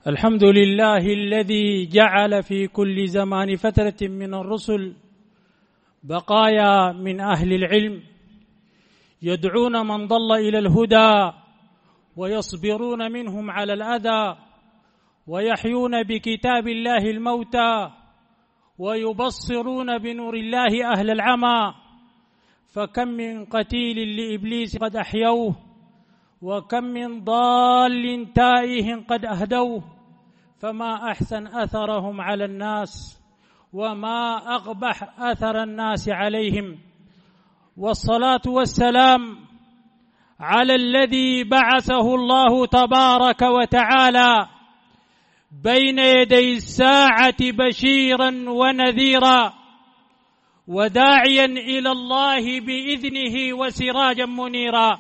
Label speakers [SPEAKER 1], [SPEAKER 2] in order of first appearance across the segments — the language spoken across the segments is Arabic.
[SPEAKER 1] الحمد لله الذي جعل في كل زمان فترة من الرسل بقايا من أهل العلم يدعون من ضل إلى الهدى ويصبرون منهم على الأذى ويحيون بكتاب الله الموتى ويبصرون بنور الله أهل العمى، فكم من قتيل لإبليس قد أحيوه وكم من ضال تائه قد أهدوه، فما أحسن أثرهم على الناس وما أقبح أثر الناس عليهم. والصلاة والسلام على الذي بعثه الله تبارك وتعالى بين يدي الساعة بشيرا ونذيرا وداعيا إلى الله بإذنه وسراجا منيرا.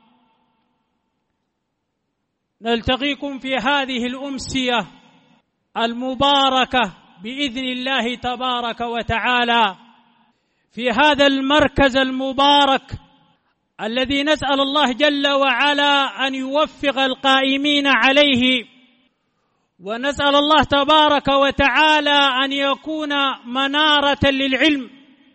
[SPEAKER 1] نلتقيكم في هذه الأمسية المباركة بإذن الله تبارك وتعالى في هذا المركز المبارك الذي نسأل الله جل وعلا أن يوفق القائمين عليه، ونسأل الله تبارك وتعالى أن يكون منارة للعلم.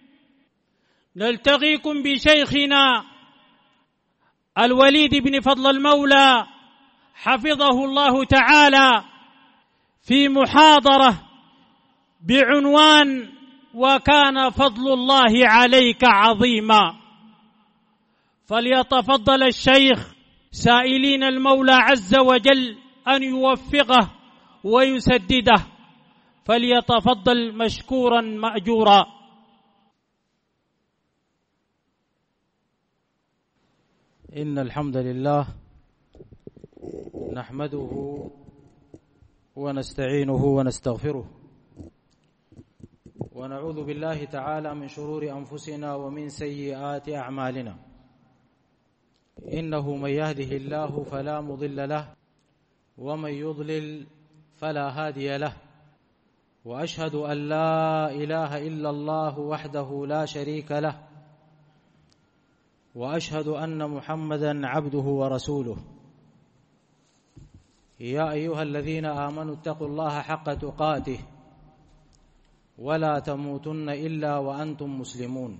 [SPEAKER 1] نلتقيكم بشيخنا الوليد بن فضل المولى حفظه الله تعالى في محاضرة بعنوان وكان فضل الله عليك عظيما، فليتفضل الشيخ سائلين المولى عز وجل أن يوفقه ويسدده، فليتفضل مشكورا مأجورا.
[SPEAKER 2] إن الحمد لله نحمده ونستعينه ونستغفره ونعوذ بالله تعالى من شرور أنفسنا ومن سيئات أعمالنا، إنه من يهده الله فلا مضل له ومن يضلل فلا هادي له، وأشهد أن لا إله إلا الله وحده لا شريك له، وأشهد أن محمدا عبده ورسوله. يا أيها الذين آمنوا اتقوا الله حق تقاته ولا تموتن إلا وأنتم مسلمون.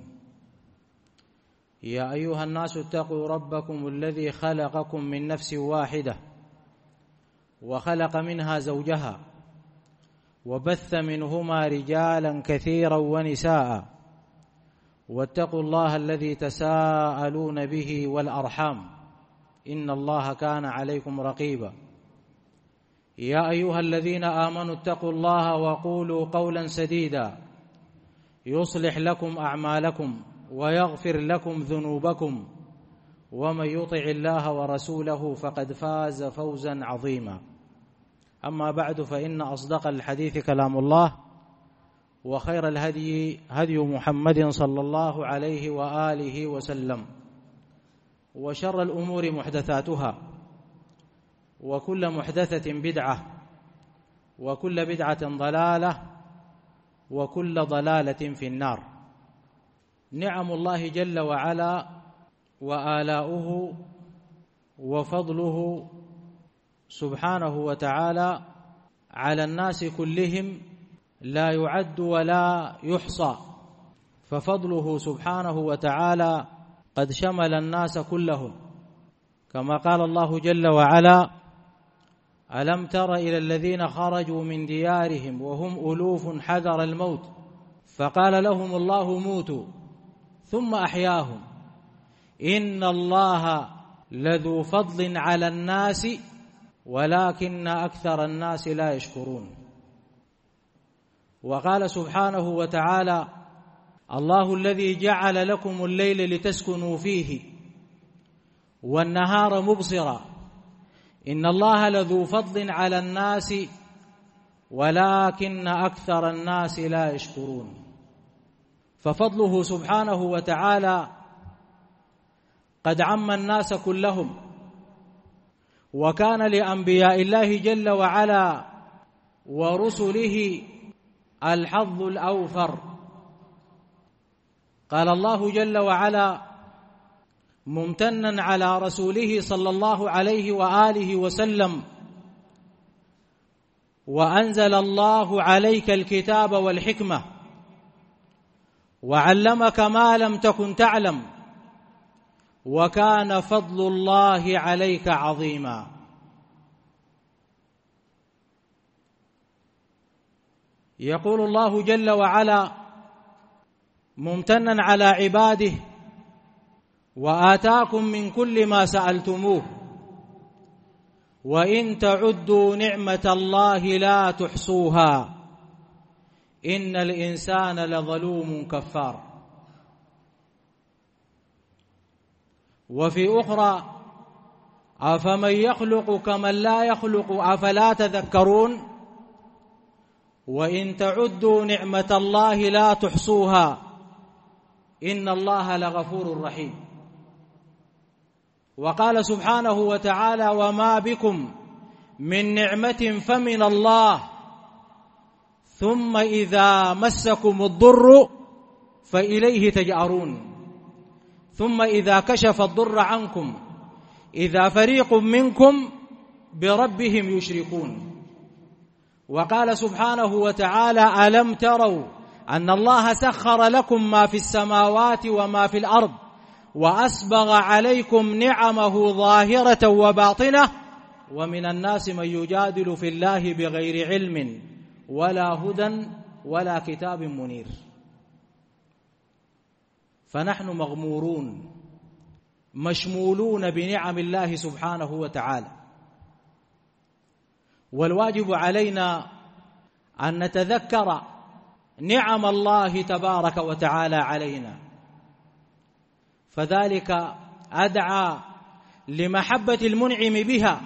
[SPEAKER 2] يا أيها الناس اتقوا ربكم الذي خلقكم من نفس واحدة وخلق منها زوجها وبث منهما رجالا كثيرا ونساء، واتقوا الله الذي تساءلون به والأرحام إن الله كان عليكم رقيبا. يا أيها الذين آمنوا اتقوا الله وقولوا قولا سديدا يصلح لكم أعمالكم ويغفر لكم ذنوبكم، ومن يطع الله ورسوله فقد فاز فوزا عظيما. أما بعد، فإن أصدق الحديث كلام الله، وخير الهدي هدي محمد صلى الله عليه وآله وسلم، وشر الأمور محدثاتها، وكل محدثة بدعة، وكل بدعة ضلالة، وكل ضلالة في النار. نعم الله جل وعلا وآلاؤه وفضله سبحانه وتعالى على الناس كلهم لا يعد ولا يحصى، ففضله سبحانه وتعالى قد شمل الناس كلهم، كما قال الله جل وعلا: ألم تر إلى الذين خرجوا من ديارهم وهم ألوف حذر الموت فقال لهم الله موتوا ثم أحياهم إن الله لذو فضل على الناس ولكن أكثر الناس لا يشكرون. وقال سبحانه وتعالى: الله الذي جعل لكم الليل لتسكنوا فيه والنهار مبصرا إن الله لذو فضل على الناس ولكن أكثر الناس لا يشكرون. ففضله سبحانه وتعالى قد عم الناس كلهم، وكان لأنبياء الله جل وعلا ورسله الحظ الأوفر. قال الله جل وعلا ممتنا على رسوله صلى الله عليه وآله وسلم: وأنزل الله عليك الكتاب والحكمة وعلمك ما لم تكن تعلم وكان فضل الله عليك عظيما. يقول الله جل وعلا ممتنا على عباده: وآتاكم من كل ما سألتموه وإن تعدوا نعمة الله لا تحصوها إن الإنسان لظلوم كفار. وفي أخرى: أفمن يخلق كمن لا يخلق أفلا تذكرون وإن تعدوا نعمة الله لا تحصوها إن الله لغفور رحيم. وقال سبحانه وتعالى: وما بكم من نعمة فمن الله ثم إذا مسكم الضر فإليه تجأرون ثم إذا كشف الضر عنكم إذا فريق منكم بربهم يشركون. وقال سبحانه وتعالى: ألم تروا أن الله سخر لكم ما في السماوات وما في الأرض وأسبغ عليكم نعمه ظاهرة وباطنة ومن الناس من يجادل في الله بغير علم ولا هدى ولا كتاب منير. فنحن مغمورون مشمولون بنعم الله سبحانه وتعالى، والواجب علينا أن نتذكر نعم الله تبارك وتعالى علينا، فذلك أدعى لمحبة المنعم بها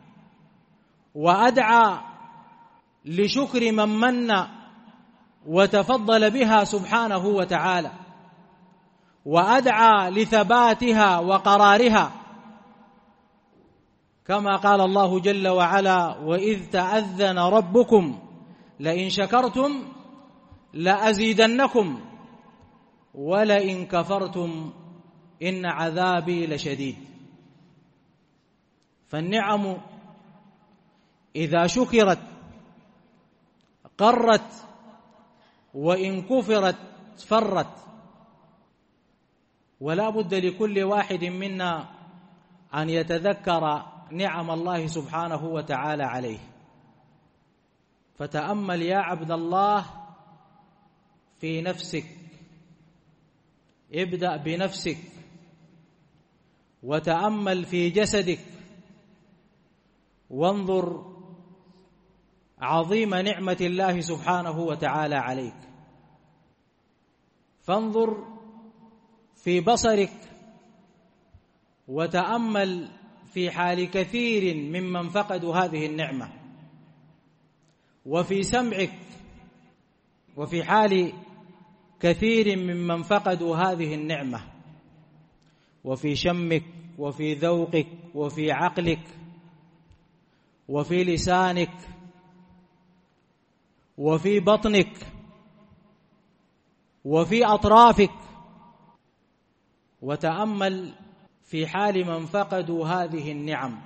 [SPEAKER 2] وأدعى لشكر من من وتفضل بها سبحانه وتعالى، وأدعى لثباتها وقرارها، كما قال الله جل وعلا: وإذ تأذن ربكم لئن شكرتم لأزيدنكم ولئن كفرتم إن عذابي لشديد. فالنعم إذا شكرت قرت وإن كفرت فرت، ولا بد لكل واحد منا أن يتذكر نعم الله سبحانه وتعالى عليه. فتأمل يا عبد الله في نفسك، ابدأ بنفسك وتأمل في جسدك وانظر عظيم نعمة الله سبحانه وتعالى عليك. فانظر في بصرك وتأمل في حال كثير ممن فقدوا هذه النعمة، وفي سمعك وفي حال كثير ممن فقدوا هذه النعمة، وفي شمك وفي ذوقك وفي عقلك وفي لسانك وفي بطنك وفي أطرافك، وتأمل في حال من فقدوا هذه النعم.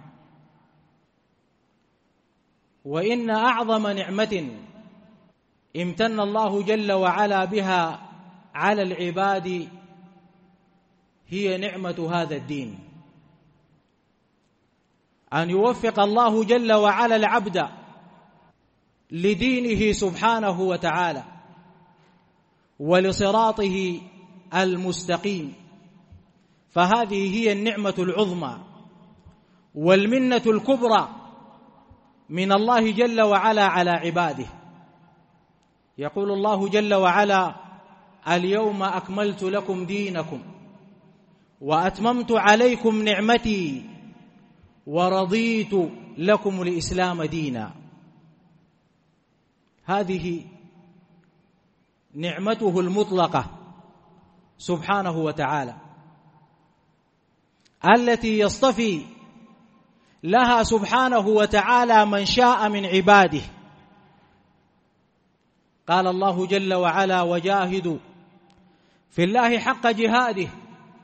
[SPEAKER 2] وإن أعظم نعمة امتن الله جل وعلا بها على العباد هي نعمة هذا الدين، أن يوفق الله جل وعلا العبد لدينه سبحانه وتعالى ولصراطه المستقيم، فهذه هي النعمة العظمى والمنة الكبرى من الله جل وعلا على عباده. يقول الله جل وعلا: اليوم أكملت لكم دينكم وأتممت عليكم نعمتي ورضيت لكم الإسلام دينا. هذه نعمته المطلقة سبحانه وتعالى التي يصطفي لها سبحانه وتعالى من شاء من عباده. قال الله جل وعلا: وجاهدوا في الله حق جهاده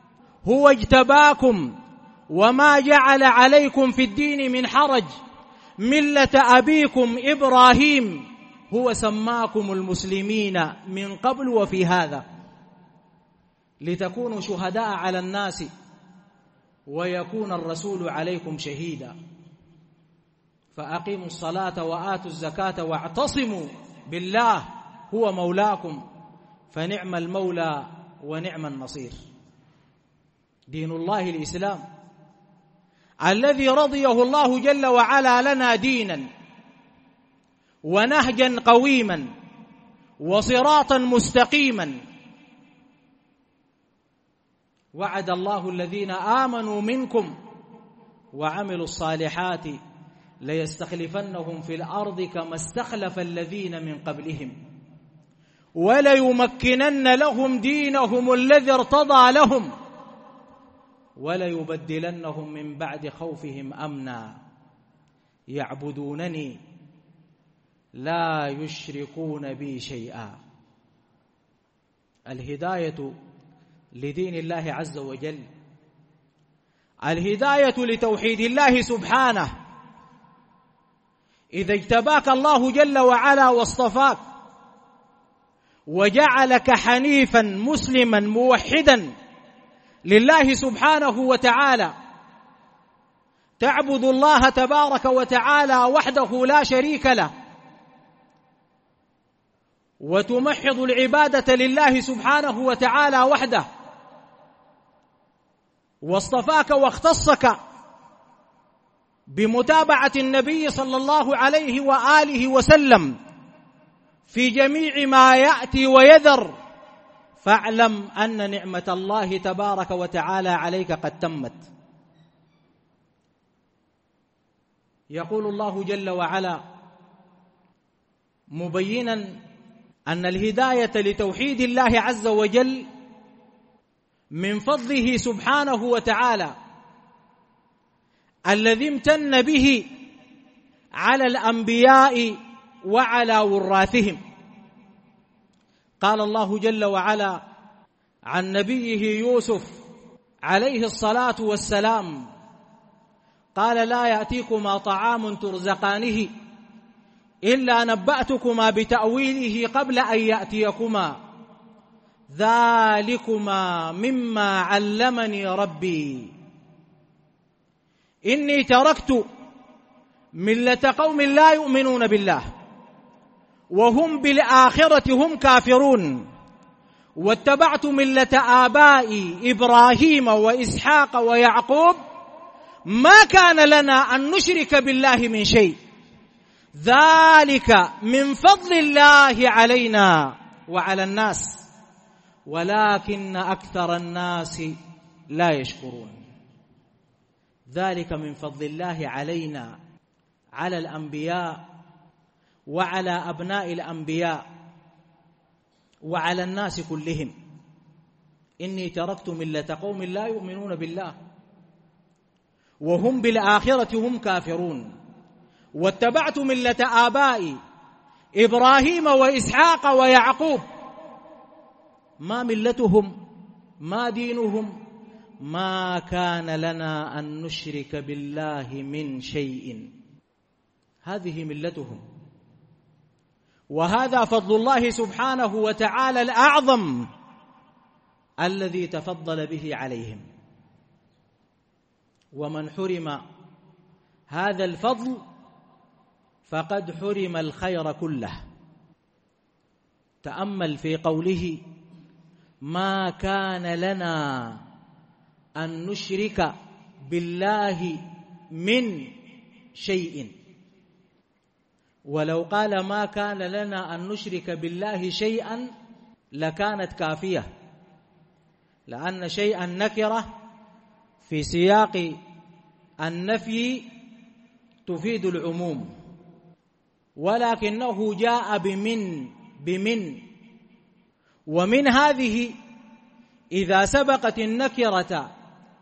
[SPEAKER 2] هو اجتباكم وما جعل عليكم في الدين من حرج ملة أبيكم إبراهيم هو سماكم المسلمين من قبل وفي هذا لتكونوا شهداء على الناس ويكون الرسول عليكم شهيدا فأقيموا الصلاة وآتوا الزكاة واعتصموا بالله هو مولاكم فنعم المولى ونعم النصير. دين الله الإسلام الذي رضيه الله جل وعلا لنا دينا ونهجا قويما وصراطا مستقيما. وعد الله الذين آمنوا منكم وعملوا الصالحات ليستخلفنهم في الأرض كما استخلف الذين من قبلهم وليمكنن لهم دينهم الذي ارتضى لهم وليبدلنهم من بعد خوفهم أمنا يعبدونني لا يشركون بي شيئا. الهداية لدين الله عز وجل، الهداية لتوحيد الله سبحانه. إذا اجتباك الله جل وعلا واصطفاك وجعلك حنيفا مسلما موحدا لله سبحانه وتعالى تعبد الله تبارك وتعالى وحده لا شريك له وتمحض العبادة لله سبحانه وتعالى وحده، واصطفاك واختصك بمتابعة النبي صلى الله عليه وآله وسلم في جميع ما يأتي ويذر، فاعلم أن نعمة الله تبارك وتعالى عليك قد تمت. يقول الله جل وعلا مبينا أن الهداية لتوحيد الله عز وجل من فضله سبحانه وتعالى الذي امتن به على الأنبياء وعلى وراثهم. قال الله جل وعلا عن نبيه يوسف عليه الصلاة والسلام قال لا يأتيكما طعام ترزقانه إلا نبأتكما بتأويله قبل أن يأتيكما ذلكما مما علمني ربي إني تركت ملة قوم لا يؤمنون بالله وهم بالآخرة هم كافرون واتبعت ملة آبائي إبراهيم وإسحاق ويعقوب ما كان لنا أن نشرك بالله من شيء ذلك من فضل الله علينا وعلى الناس ولكن أكثر الناس لا يشكرون. ذلك من فضل الله علينا على الأنبياء وعلى أبناء الأنبياء وعلى الناس كلهم. إني تركت ملة قوم لا يؤمنون بالله وهم بالآخرة هم كافرون واتبعت ملة آبائي إبراهيم وإسحاق ويعقوب. ما ملتهم ما دينهم ما كان لنا أن نشرك بالله من شيء، هذه ملتهم وهذا فضل الله سبحانه وتعالى الأعظم الذي تفضل به عليهم. ومن حرم هذا الفضل فقد حرم الخير كله. تأمل في قوله ما كان لنا أن نشرك بالله من شيء، ولو قال ما كان لنا أن نشرك بالله شيئا لكانت كافية، لأن شيئا نكرة في سياق النفي تفيد العموم، ولكنه جاء بمن ومن هذه إذا سبقت النكرة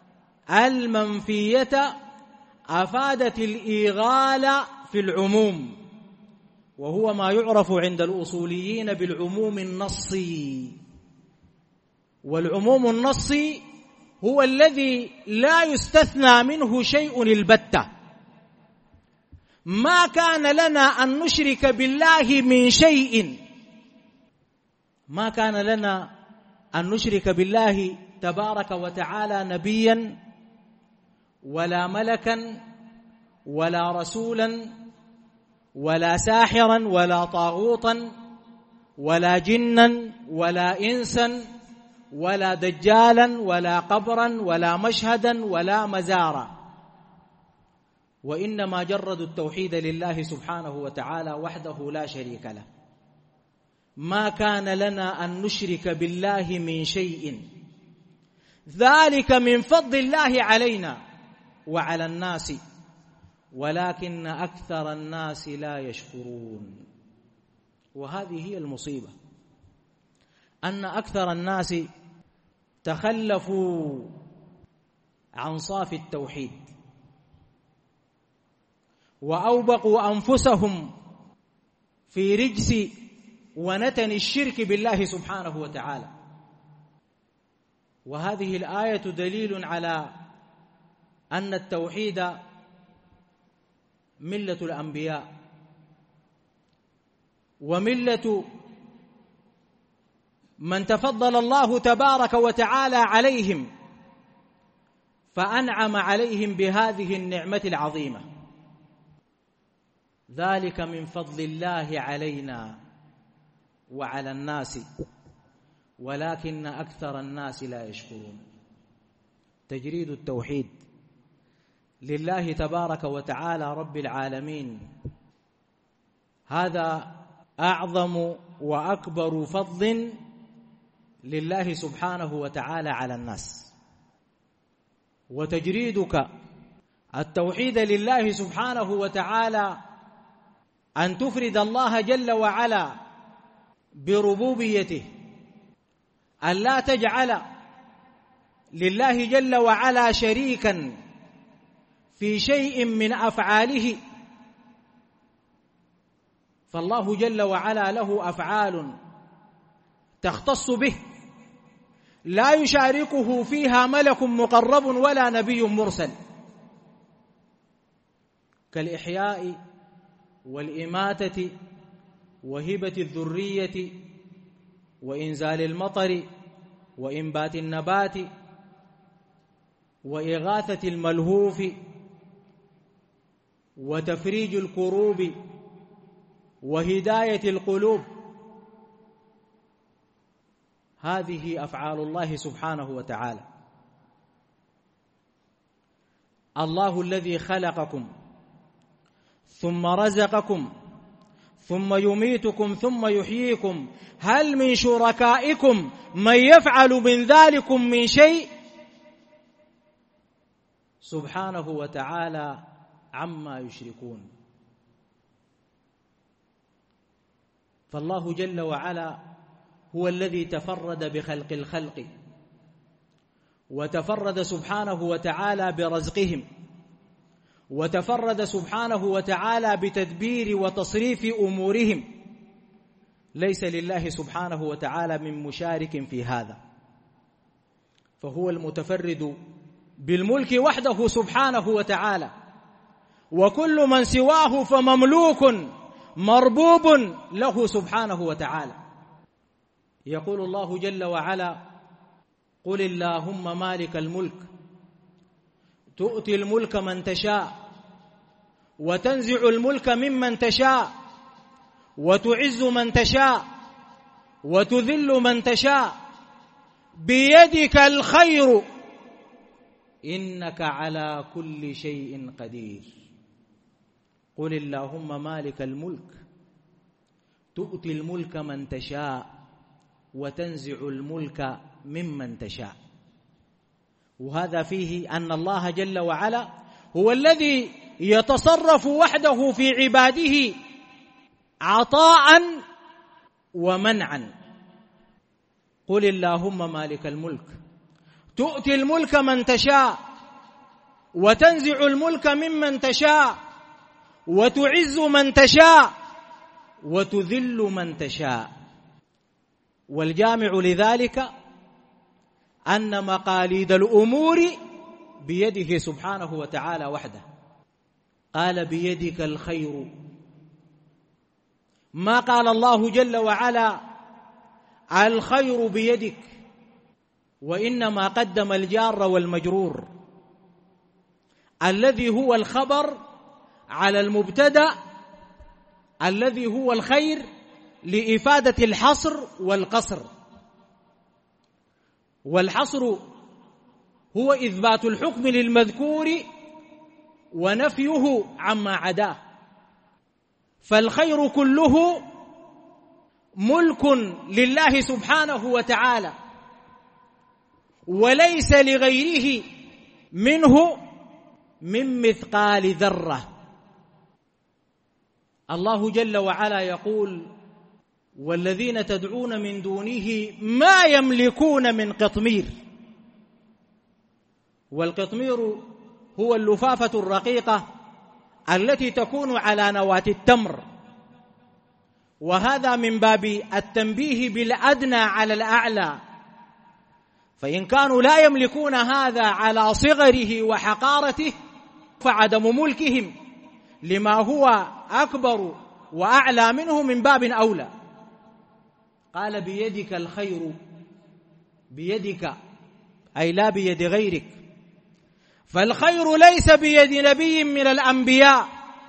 [SPEAKER 2] المنفية أفادت الإيغال في العموم، وهو ما يعرف عند الأصوليين بالعموم النصي. والعموم النصي هو الذي لا يستثنى منه شيء البتة، ما كان لنا أن نشرك بالله من شيء، ما كان لنا أن نشرك بالله تبارك وتعالى نبيا ولا ملكا ولا رسولا ولا ساحرا ولا طاغوتا ولا جنا ولا إنسا ولا دجالا ولا قبرا ولا مشهدا ولا مزارا، وإنما جردوا التوحيد لله سبحانه وتعالى وحده لا شريك له. ما كان لنا أن نشرك بالله من شيء، ذلك من فضل الله علينا وعلى الناس ولكن أكثر الناس لا يشكرون. وهذه هي المصيبة، أن أكثر الناس تخلفوا عن صاف التوحيد وأوبقوا أنفسهم في رجس ونتن الشرك بالله سبحانه وتعالى. وهذه الآية دليل على أن التوحيد ملة الأنبياء وملة من تفضل الله تبارك وتعالى عليهم فأنعم عليهم بهذه النعمة العظيمة. ذلك من فضل الله علينا وعلى الناس ولكن أكثر الناس لا يشكرون. تجريد التوحيد لله تبارك وتعالى رب العالمين، هذا أعظم وأكبر فضل لله سبحانه وتعالى على الناس. وتجريدك التوحيد لله سبحانه وتعالى أن تفرد الله جل وعلا بربوبيته، أن لا تجعل لله جل وعلا شريكا في شيء من أفعاله، فالله جل وعلا له أفعال تختص به لا يشاركه فيها ملك مقرب ولا نبي مرسل، كالإحياء والإماتة وهبة الذرية وإنزال المطر وإنبات النبات وإغاثة الملهوف وتفريج الكروب وهداية القلوب. هذه أفعال الله سبحانه وتعالى. الله الذي خلقكم ثم رزقكم ثم يميتكم ثم يحييكم، هل من شركائكم من يفعل من ذلكم من شيء؟ سبحانه وتعالى عما يشركون. فالله جل وعلا هو الذي تفرد بخلق الخلق، وتفرد سبحانه وتعالى برزقهم، وتفرد سبحانه وتعالى بتدبير وتصريف أمورهم. ليس لله سبحانه وتعالى من مشارك في هذا، فهو المتفرد بالملك وحده سبحانه وتعالى، وكل من سواه فمملوك مربوب له سبحانه وتعالى. يقول الله جل وعلا: قل اللهم مالك الملك تؤتي الملك من تشاء وتنزع الملك ممن تشاء وتعز من تشاء وتذل من تشاء بيدك الخير إنك على كل شيء قدير. قل اللهم مالك الملك تؤتي الملك من تشاء وتنزع الملك ممن تشاء. وهذا فيه أن الله جل وعلا هو الذي يتصرف وحده في عباده عطاء ومنعا. قل اللهم مالك الملك تؤتي الملك من تشاء وتنزع الملك ممن تشاء وتعز من تشاء وتذل من تشاء. والجامع لذلك أن مقاليد الأمور بيده سبحانه وتعالى وحده، قال بيدك الخير، ما قال الله جل وعلا الخير بيدك، وإنما قدم الجار والمجرور الذي هو الخبر على المبتدأ الذي هو الخير لإفادة الحصر والقصر. والحصر هو إثبات الحكم للمذكور ونفيه عما عداه، فالخير كله ملك لله سبحانه وتعالى، وليس لغيره منه من مثقال ذرة. الله جل وعلا يقول: والذين تدعون من دونه ما يملكون من قطمير. والقطمير هو اللفافة الرقيقة التي تكون على نواة التمر، وهذا من باب التنبيه بالأدنى على الأعلى، فإن كانوا لا يملكون هذا على صغره وحقارته فعدم ملكهم لما هو أكبر وأعلى منه من باب أولى. قال بيدك الخير، بيدك أي لا بيد غيرك، فالخير ليس بيد نبي من الأنبياء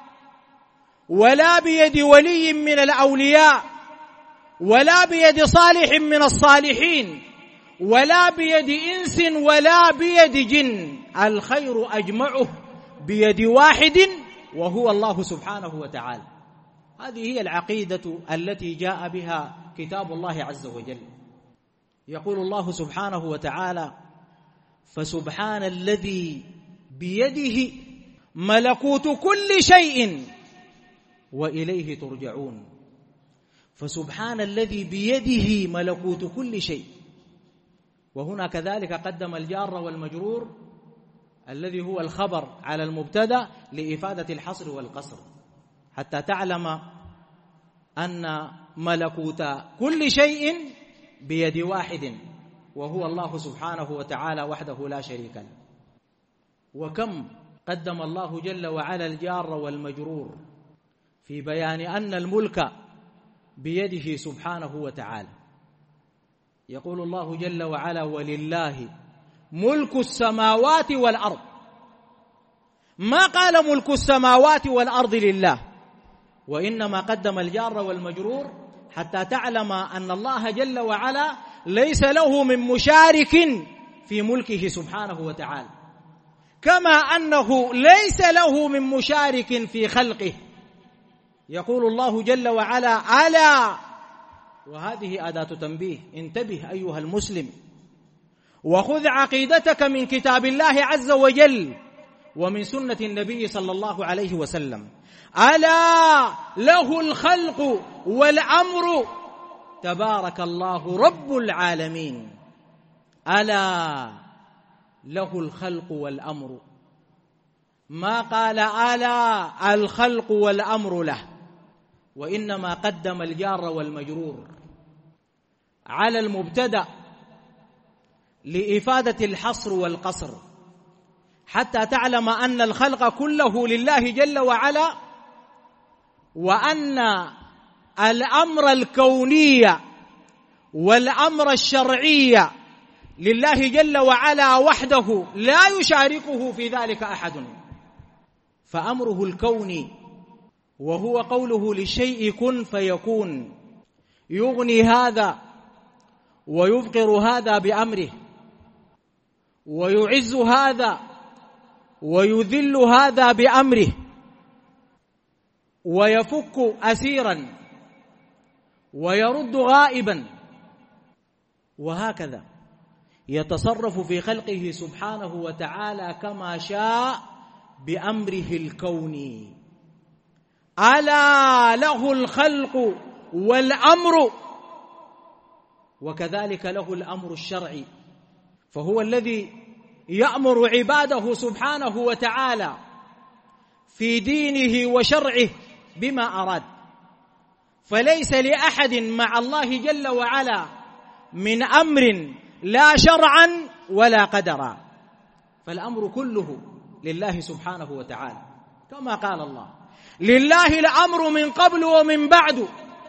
[SPEAKER 2] ولا بيد ولي من الأولياء ولا بيد صالح من الصالحين ولا بيد إنس ولا بيد جن، الخير أجمعه بيد واحد وهو الله سبحانه وتعالى. هذه هي العقيدة التي جاء بها كتاب الله عز وجل. يقول الله سبحانه وتعالى: فسبحان الذي بيده ملكوت كل شيء وإليه ترجعون. فسبحان الذي بيده ملكوت كل شيء، وهنا كذلك قدم الجار والمجرور الذي هو الخبر على المبتدأ لإفادة الحصر والقصر، حتى تعلم أن ملكوت كل شيء بيد واحد وهو الله سبحانه وتعالى وحده لا شريك له. وكم قدم الله جل وعلا الجار والمجرور في بيان أن الملك بيده سبحانه وتعالى. يقول الله جل وعلا: ولله ملك السماوات والأرض. ما قال ملك السماوات والأرض لله، وإنما قدم الجار والمجرور حتى تعلم أن الله جل وعلا ليس له من مشارك في ملكه سبحانه وتعالى، كما أنه ليس له من مشارك في خلقه. يقول الله جل وعلا: ألا، وهذه أداة تنبيه، انتبه أيها المسلم وخذ عقيدتك من كتاب الله عز وجل ومن سنة النبي صلى الله عليه وسلم. ألا له الخلق والأمر تبارك الله رب العالمين. ألا له الخلق والأمر، ما قال ألا الخلق والأمر له، وإنما قدم الجار والمجرور على المبتدأ لإفادة الحصر والقصر، حتى تعلم أن الخلق كله لله جل وعلا، وأن الأمر الكوني والأمر الشرعي لله جل وعلا وحده لا يشاركه في ذلك أحد. فأمره الكوني وهو قوله للشيء كن فيكون، يغني هذا ويفقر هذا بأمره، ويعز هذا ويذل هذا بأمره، ويفك أسيرا ويرد غائبا، وهكذا يتصرف في خلقه سبحانه وتعالى كما شاء بأمره الكوني. ألا له الخلق والأمر، وكذلك له الأمر الشرعي، فهو الذي يأمر عباده سبحانه وتعالى في دينه وشرعه بما أراد، فليس لأحد مع الله جل وعلا من أمر لا شرعا ولا قدرا، فالأمر كله لله سبحانه وتعالى. كما قال الله: لله الأمر من قبل ومن بعد.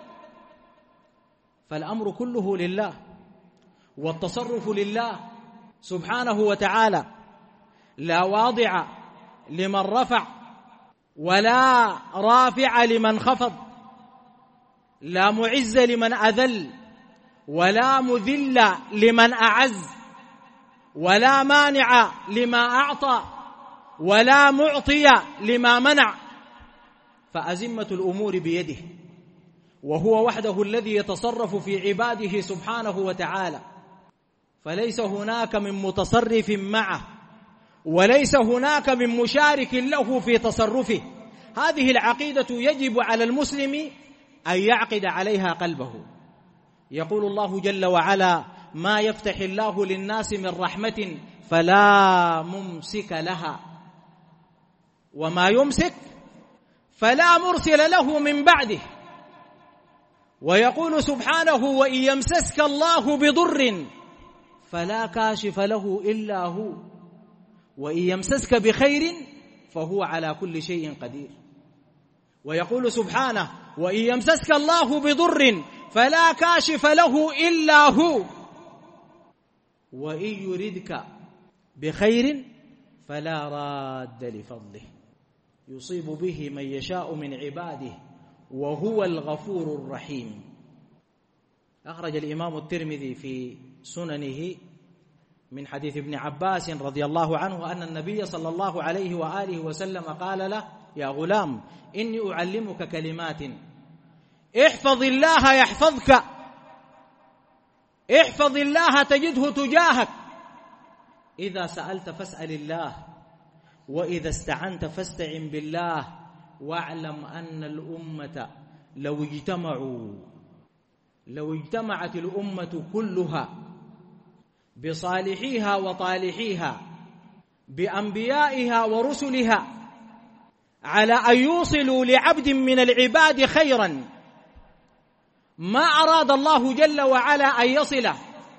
[SPEAKER 2] فالأمر كله لله، والتصرف لله سبحانه وتعالى، لا واضع لمن رفع ولا رافع لمن خفض، لا معز لمن أذل ولا مذل لمن أعز، ولا مانع لما أعطى ولا معطي لما منع. فأزمة الأمور بيده، وهو وحده الذي يتصرف في عباده سبحانه وتعالى، فليس هناك من متصرف معه، وليس هناك من مشارك له في تصرفه. هذه العقيدة يجب على المسلم أن يعقد عليها قلبه. يقول الله جل وعلا: ما يفتح الله للناس من رحمة فلا ممسك لها، وما يمسك فلا مرسل له من بعده. ويقول سبحانه: وإن يمسسك الله بضر فلا كاشف له إلا هو، وإن يمسسك بخير فهو على كل شيء قدير. ويقول سبحانه: وإن يمسسك الله بضر فلا كاشف له إلا هو، وإن يردك بخير فلا راد لفضله يصيب به من يشاء من عباده وهو الغفور الرحيم. أخرج الإمام الترمذي في سننه من حديث ابن عباس رضي الله عنه أن النبي صلى الله عليه وآله وسلم قال له: يا غلام، إني أعلمك كلمات، احفظ الله يحفظك، احفظ الله تجده تجاهك، إذا سألت فاسأل الله، وإذا استعنت فاستعن بالله، واعلم أن الأمة لو اجتمعت الأمة كلها بصالحيها وطالحيها، بأنبيائها ورسلها، على أن يوصلوا لعبد من العباد خيرا ما أراد الله جل وعلا أن يصله،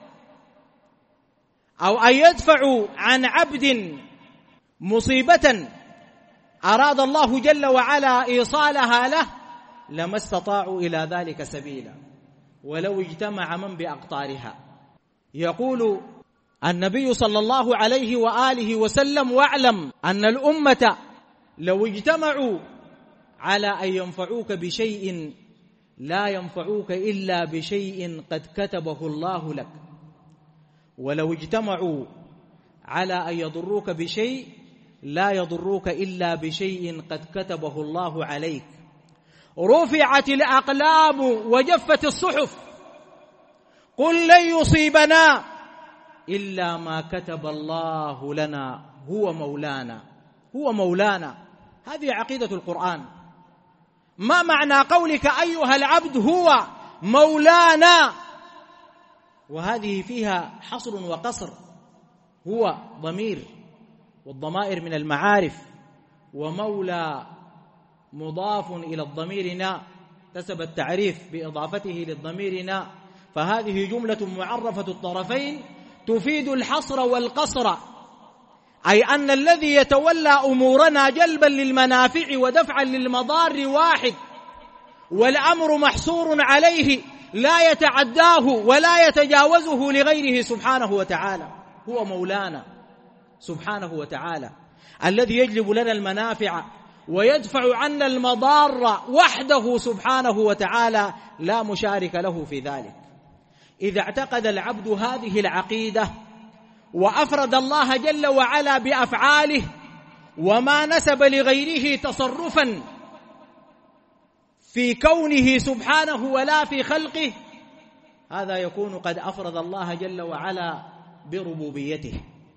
[SPEAKER 2] أو أن يدفعوا عن عبد مصيبة أراد الله جل وعلا إيصالها له، لما استطاعوا إلى ذلك سبيلا ولو اجتمع من بأقطارها. يقول النبي صلى الله عليه وآله وسلم: واعلم أن الأمة لو اجتمعوا على أن ينفعوك بشيء لا ينفعوك إلا بشيء قد كتبه الله لك، ولو اجتمعوا على أن يضروك بشيء لا يضروك إلا بشيء قد كتبه الله عليك. رفعت الأقلام وجفت الصحف، قل لن يصيبنا إلا ما كتب الله لنا، هو مولانا. هذه عقيدة القرآن. ما معنى قولك أيها العبد هو مولانا؟ وهذه فيها حصر وقصر. هو ضمير، والضمائر من المعارف، ومولى مضاف إلى الضمير نا، كسب التعريف بإضافته للضمير نا، فهذه جملة معرفة الطرفين تفيد الحصر والقصر، أي أن الذي يتولى أمورنا جلبا للمنافع ودفعا للمضار واحد، والأمر محصور عليه لا يتعداه ولا يتجاوزه لغيره سبحانه وتعالى. هو مولانا سبحانه وتعالى الذي يجلب لنا المنافع ويدفع عنا المضار وحده سبحانه وتعالى، لا مشارك له في ذلك. إذا اعتقد العبد هذه العقيدة وأفرد الله جل وعلا بأفعاله وما نسب لغيره تصرفا في كونه سبحانه ولا في خلقه، هذا يكون قد أفرد الله جل وعلا بربوبيته.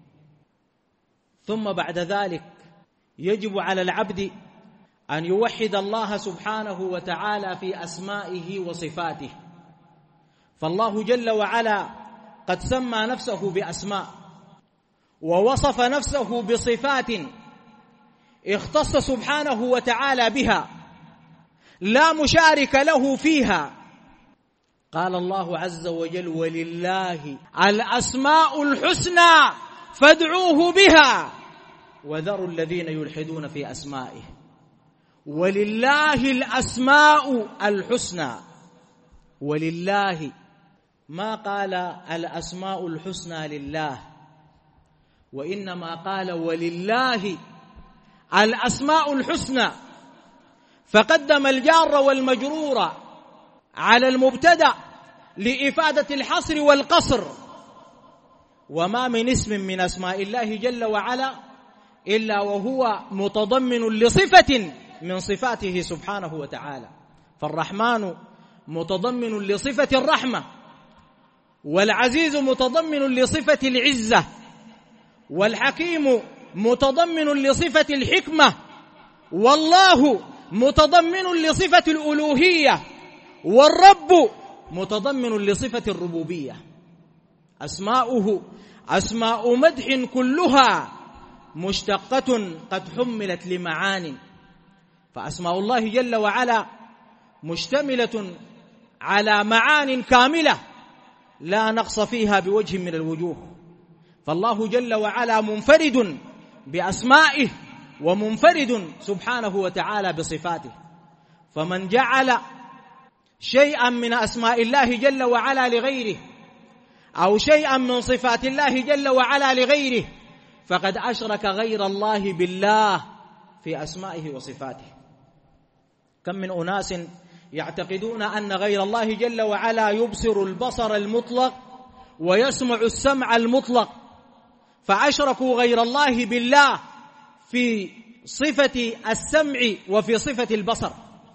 [SPEAKER 2] ثم بعد ذلك يجب على العبد أن يوحد الله سبحانه وتعالى في أسمائه وصفاته، فالله جل وعلا قد سمى نفسه بأسماء ووصف نفسه بصفات اختص سبحانه وتعالى بها لا مشارك له فيها. قال الله عز وجل: ولله الأسماء الحسنى فادعوه بها وذروا الذين يلحدون في أسمائه. ولله الأسماء الحسنى. ولله، ما قال الأسماء الحسنى لله، وإنما قال ولله الأسماء الحسنى، فقدم الجار والمجرور على المبتدأ لإفادة الحصر والقصر. وما من اسم من أسماء الله جل وعلا إلا وهو متضمن لصفة من صفاته سبحانه وتعالى. فالرحمن متضمن لصفة الرحمة، والعزيز متضمن لصفة العزة، والحكيم متضمن لصفة الحكمة، والله متضمن لصفة الألوهية، والرب متضمن لصفة الربوبية. أسماؤه أسماء مدح كلها مشتقة قد حملت لمعان. فأسماء الله جل وعلا مشتملة على معان كاملة لا نقص فيها بوجه من الوجوه. فالله جل وعلا منفرد بأسمائه ومنفرد سبحانه وتعالى بصفاته. فمن جعل شيئا من أسماء الله جل وعلا لغيره أو شيئا من صفات الله جل وعلا لغيره فقد أشرك غير الله بالله في أسمائه وصفاته. كم من أناس يعتقدون أن غير الله جل وعلا يبصر البصر المطلق ويسمع السمع المطلق، فأشركوا غير الله بالله في صفة السمع وفي صفة البصر.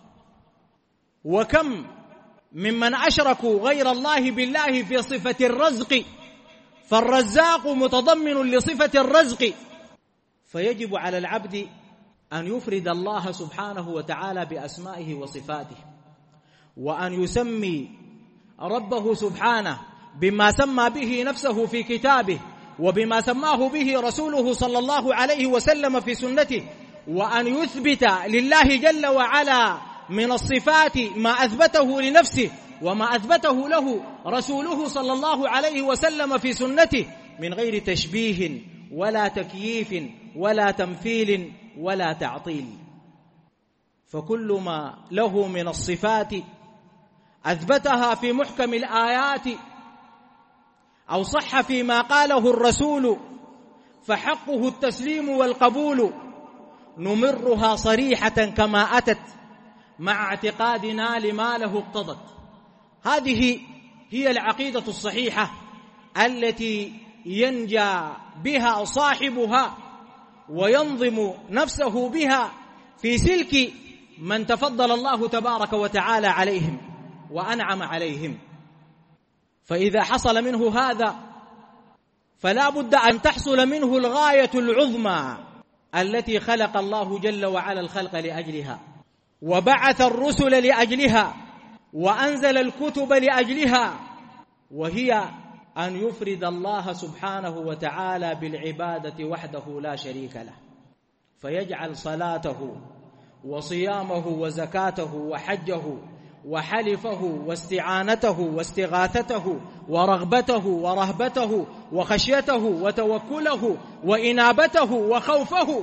[SPEAKER 2] وكم ممن أشركوا غير الله بالله في صفة الرزق، فالرزاق متضمن لصفة الرزق. فيجب على العبد أن يفرد الله سبحانه وتعالى بأسمائه وصفاته، وأن يسمي ربه سبحانه بما سمى به نفسه في كتابه، وبما سماه به رسوله صلى الله عليه وسلم في سنته، وأن يثبت لله جل وعلا من الصفات ما أثبته لنفسه وما أثبته له رسوله صلى الله عليه وسلم في سنته من غير تشبيه ولا تكييف ولا تمثيل ولا تعطيل. فكل ما له من الصفات أثبتها في محكم الآيات أو صح فيما قاله الرسول فحقه التسليم والقبول، نمرها صريحة كما أتت مع اعتقادنا لما له اقتضت. هذه هي العقيدة الصحيحة التي ينجى بها صاحبها وينظم نفسه بها في سلك من تفضل الله تبارك وتعالى عليهم وأنعم عليهم. فإذا حصل منه هذا فلا بد أن تحصل منه الغاية العظمى التي خلق الله جل وعلا الخلق لأجلها، وبعث الرسل لأجلها، وأنزل الكتب لأجلها، وهي أن يفرد الله سبحانه وتعالى بالعبادة وحده لا شريك له، فيجعل صلاته وصيامه وزكاته وحجه وحلفه واستعانته واستغاثته ورغبته ورهبته وخشيته وتوكله وإنابته وخوفه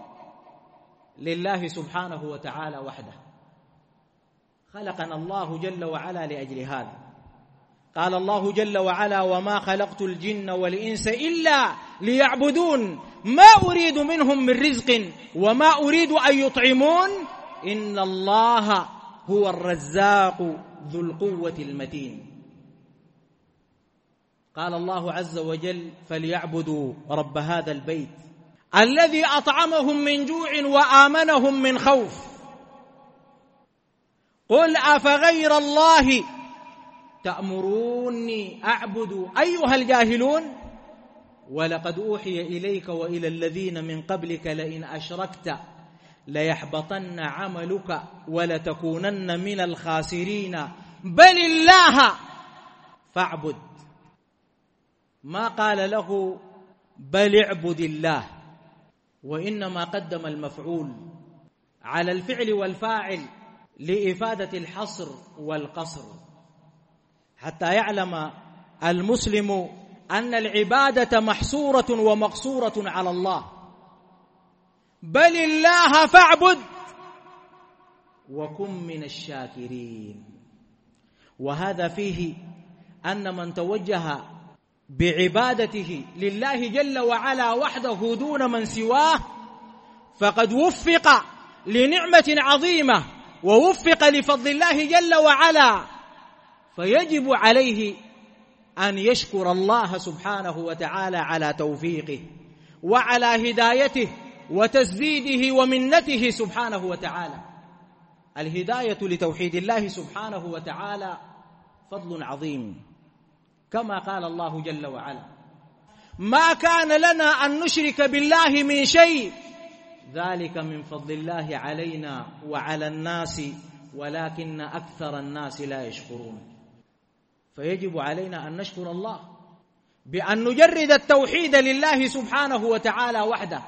[SPEAKER 2] لله سبحانه وتعالى وحده. خلقنا الله جل وعلا لأجل هذا. قال الله جل وعلا: وما خلقت الجن والإنس إلا ليعبدون ما أريد منهم من رزق وما أريد أن يطعمون إن الله هو الرزاق ذو القوة المتين. قال الله عز وجل: فليعبدوا رب هذا البيت الذي أطعمهم من جوع وآمنهم من خوف. قل أفغير الله تأمروني أعبد أيها الجاهلون ولقد أوحي إليك وإلى الذين من قبلك لئن أشركت ليحبطن عملك ولتكونن من الخاسرين بل الله فاعبد. ما قال له بل اعبد الله، وإنما قدم المفعول على الفعل والفاعل لإفادة الحصر والقصر، حتى يعلم المسلم أن العبادة محصورة ومقصورة على الله. بل الله فاعبد وكن من الشاكرين. وهذا فيه أن من توجه بعبادته لله جل وعلا وحده دون من سواه فقد وفق لنعمة عظيمة ووفق لفضل الله جل وعلا، فيجب عليه أن يشكر الله سبحانه وتعالى على توفيقه وعلى هدايته وتسديده ومنته سبحانه وتعالى. الهداية لتوحيد الله سبحانه وتعالى فضل عظيم، كما قال الله جل وعلا: ما كان لنا أن نشرك بالله من شيء ذلك من فضل الله علينا وعلى الناس ولكن أكثر الناس لا يشكرون. فيجب علينا أن نشكر الله بأن نجرد التوحيد لله سبحانه وتعالى وحده.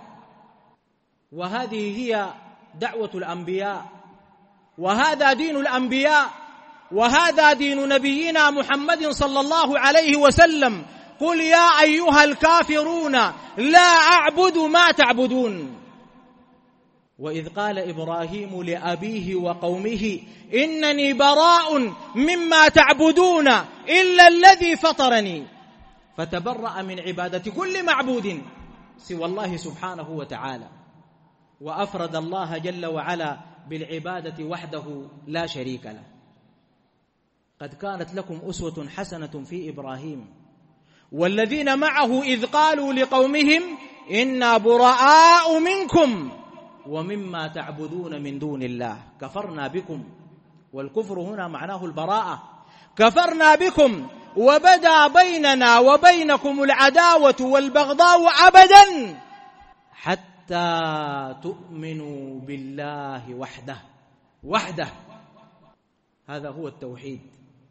[SPEAKER 2] وهذه هي دعوة الأنبياء، وهذا دين الأنبياء، وهذا دين نبينا محمد صلى الله عليه وسلم: قل يا أيها الكافرون لا أعبد ما تعبدون. وإذ قال إبراهيم لأبيه وقومه إنني براء مما تعبدون إلا الذي فطرني، فتبرأ من عبادة كل معبود سوى الله سبحانه وتعالى، وأفرد الله جل وعلا بالعبادة وحده لا شريك له. قد كانت لكم أسوة حسنة في إبراهيم والذين معه إذ قالوا لقومهم إنا براء منكم ومما تعبدون من دون الله كفرنا بكم. والكفر هنا معناه البراءة. كفرنا بكم وبدا بيننا وبينكم العداوة والبغضاء أبدا حتى تؤمنوا بالله وحده. هذا هو التوحيد.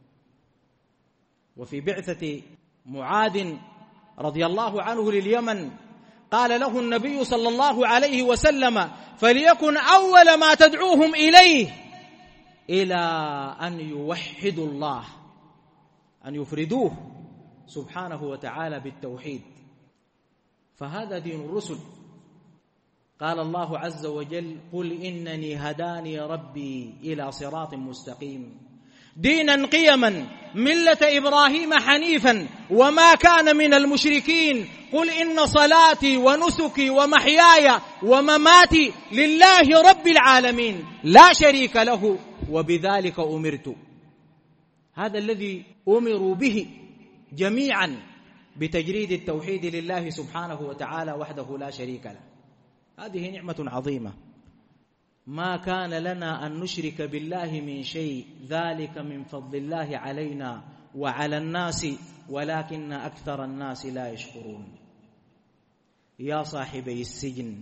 [SPEAKER 2] وفي بعثة معاذ رضي الله عنه لليمن قال له النبي صلى الله عليه وسلم: فليكن أول ما تدعوهم إليه إلى أن يوحدوا الله، أن يفردوه سبحانه وتعالى بالتوحيد. فهذا دين الرسل. قال الله عز وجل: قل إنني هداني ربي إلى صراط مستقيم دينا قيما ملة إبراهيم حنيفا وما كان من المشركين قل إن صلاتي ونسكي ومحياي ومماتي لله رب العالمين لا شريك له وبذلك أمرت. هذا الذي أمروا به جميعا بتجريد التوحيد لله سبحانه وتعالى وحده لا شريك له. هذه نعمة عظيمة. ما كان لنا أن نشرك بالله من شيء ذلك من فضل الله علينا وعلى الناس ولكن أكثر الناس لا يشكرون. يا صاحبي السجن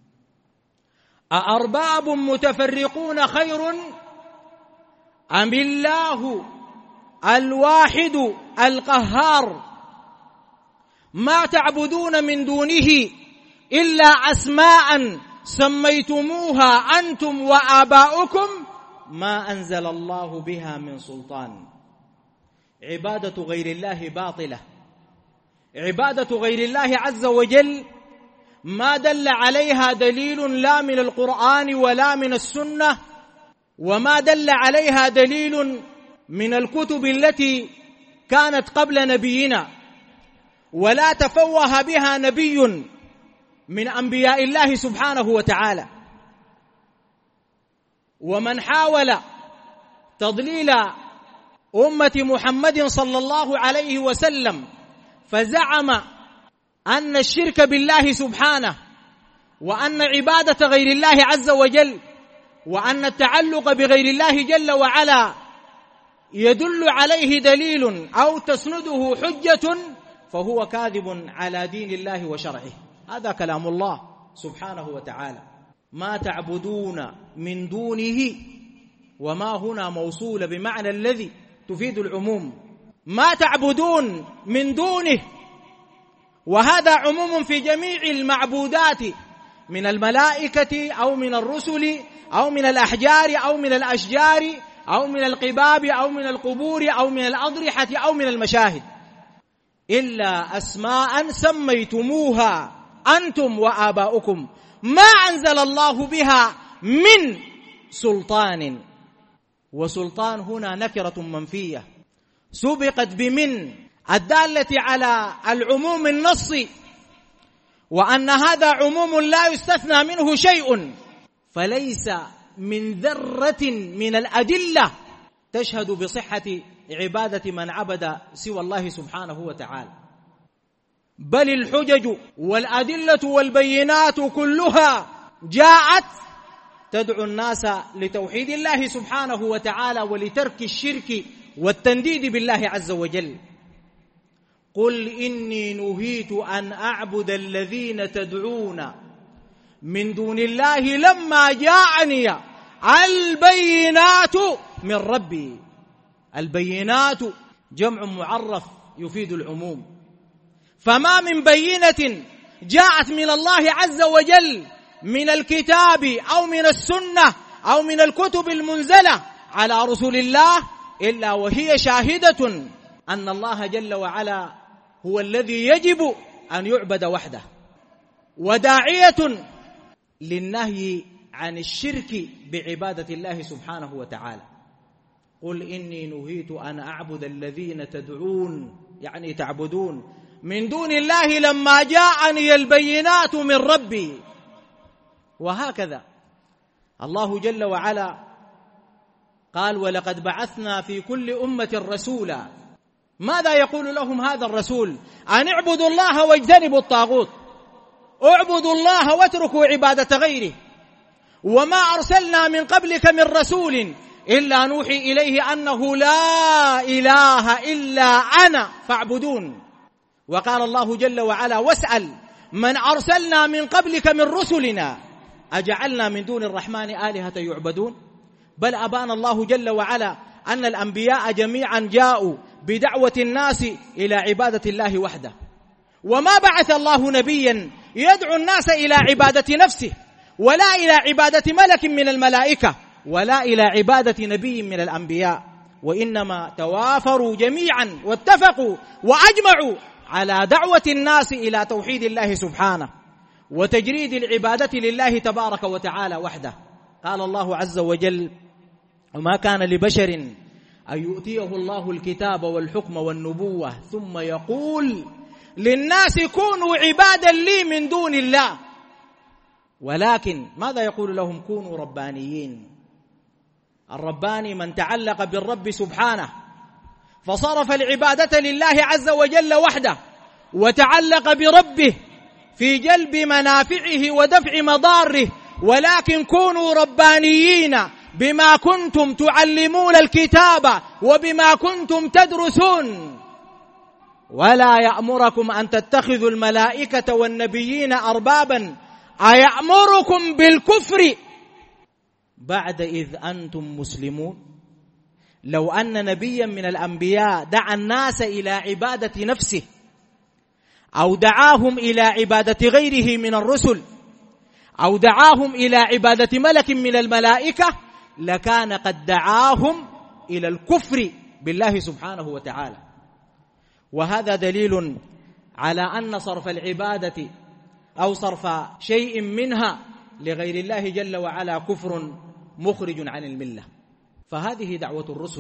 [SPEAKER 2] أأرباب متفرقون خير أم الله الواحد القهار ما تعبدون من دونه إلا أسماء سميتموها أنتم وآباؤكم ما أنزل الله بها من سلطان. عبادة غير الله باطلة. عبادة غير الله عز وجل ما دل عليها دليل لا من القرآن ولا من السنة، وما دل عليها دليل من الكتب التي كانت قبل نبينا، ولا تفوه بها نبي من أنبياء الله سبحانه وتعالى. ومن حاول تضليل أمة محمد صلى الله عليه وسلم فزعم أن الشرك بالله سبحانه وأن عبادة غير الله عز وجل وأن التعلق بغير الله جل وعلا يدل عليه دليل أو تسنده حجة فهو كاذب على دين الله وشرعه. هذا كلام الله سبحانه وتعالى. ما تعبدون من دونه، وما هنا موصولة بمعنى الذي تفيد العموم. ما تعبدون من دونه، وهذا عموم في جميع المعبودات من الملائكة أو من الرسل أو من الأحجار أو من الأشجار أو من القباب أو من القبور أو من الأضرحة أو من المشاهد، إلا أسماء سميتموها أنتم وآباؤكم ما أنزل الله بها من سلطان. وسلطان هنا نكرة منفية سبقت بمن الدالة على العموم النصي، وأن هذا عموم لا يستثنى منه شيء، فليس من ذرة من الأدلة تشهد بصحة عبادة من عبد سوى الله سبحانه وتعالى، بل الحجج والأدلة والبينات كلها جاءت تدعو الناس لتوحيد الله سبحانه وتعالى ولترك الشرك والتنديد بالله عز وجل. قل إني نهيت أن أعبد الذين تدعون من دون الله لما جاءني البينات من ربي. البينات جمع معرف يفيد العموم، فما من بينة جاءت من الله عز وجل من الكتاب أو من السنة أو من الكتب المنزلة على رسول الله إلا وهي شاهدة أن الله جل وعلا هو الذي يجب أن يعبد وحده، وداعية للنهي عن الشرك بعبادة الله سبحانه وتعالى. قل إني نهيت أن أعبد الذين تدعون، يعني تعبدون من دون الله لما جاءني البينات من ربي. وهكذا الله جل وعلا قال ولقد بعثنا في كل أمة رسولا. ماذا يقول لهم هذا الرسول؟ أن اعبدوا الله واجتنبوا الطاغوت، اعبدوا الله واتركوا عبادة غيره. وما أرسلنا من قبلك من رسول إلا نوحي إليه أنه لا إله إلا أنا فاعبدون. وقال الله جل وعلا واسأل من أرسلنا من قبلك من رسلنا أجعلنا من دون الرحمن آلهة يعبدون. بل أبان الله جل وعلا أن الأنبياء جميعا جاءوا بدعوة الناس إلى عبادة الله وحده، وما بعث الله نبيا يدعو الناس إلى عبادة نفسه ولا إلى عبادة ملك من الملائكة ولا إلى عبادة نبي من الأنبياء، وإنما توافروا جميعا واتفقوا وأجمعوا على دعوة الناس إلى توحيد الله سبحانه وتجريد العبادة لله تبارك وتعالى وحده. قال الله عز وجل وما كان لبشر أن يؤتيه الله الكتاب والحكم والنبوة ثم يقول للناس كونوا عبادا لي من دون الله، ولكن ماذا يقول لهم؟ كونوا ربانيين. الرباني من تعلق بالرب سبحانه فصرف العبادة لله عز وجل وحده وتعلق بربه في جلب منافعه ودفع مضاره. ولكن كونوا ربانيين بما كنتم تعلمون الكتاب وبما كنتم تدرسون، ولا يأمركم أن تتخذوا الملائكة والنبيين أربابا أيأمركم بالكفر بعد إذ أنتم مسلمون. لو أن نبيا من الأنبياء دعا الناس إلى عبادة نفسه أو دعاهم إلى عبادة غيره من الرسل أو دعاهم إلى عبادة ملك من الملائكة لكان قد دعاهم إلى الكفر بالله سبحانه وتعالى. وهذا دليل على أن صرف العبادة أو صرف شيء منها لغير الله جل وعلا كفر مخرج عن الملة. فهذه دعوة الرسل.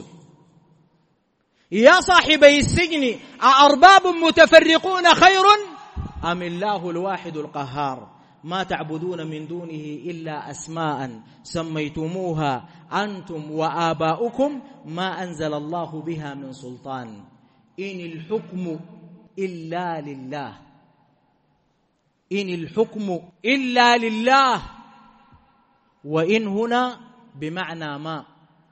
[SPEAKER 2] يا صاحبي السجن أأرباب متفرقون خير أم الله الواحد القهار ما تعبدون من دونه إلا أسماء سميتموها أنتم وآباؤكم ما أنزل الله بها من سلطان إن الحكم إلا لله. إن الحكم إلا لله. وإن هنا بمعنى ما،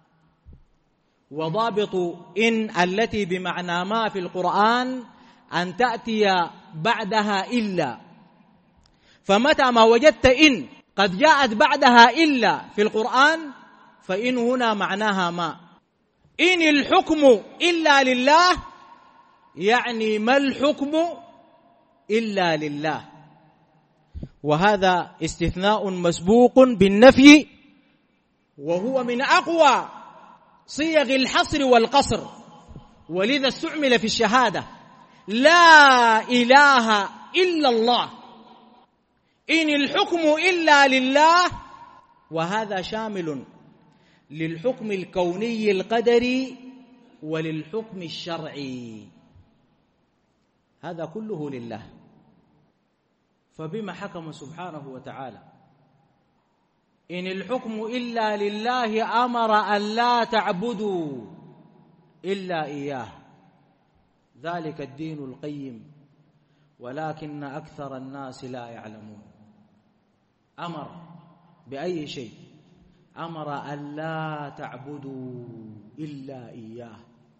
[SPEAKER 2] وضابط إن التي بمعنى ما في القرآن أن تأتي بعدها إلا. فمتى ما وجدت إن قد جاءت بعدها إلا في القرآن فإن هنا معناها ما. إن الحكم إلا لله يعني ما الحكم إلا لله. وهذا استثناء مسبوق بالنفي، وهو من أقوى صيغ الحصر والقصر، ولذا استعمل في الشهادة لا إله إلا الله. إن الحكم إلا لله، وهذا شامل للحكم الكوني القدري وللحكم الشرعي، هذا كله لله. فبما حكم سبحانه وتعالى؟ إن الحكم إلا لله أمر أن لا تعبدوا إلا إياه، ذلك الدين القيم ولكن أكثر الناس لا يعلمون. أمر بأي شيء؟ أمر أن لا تعبدوا إلا إياه،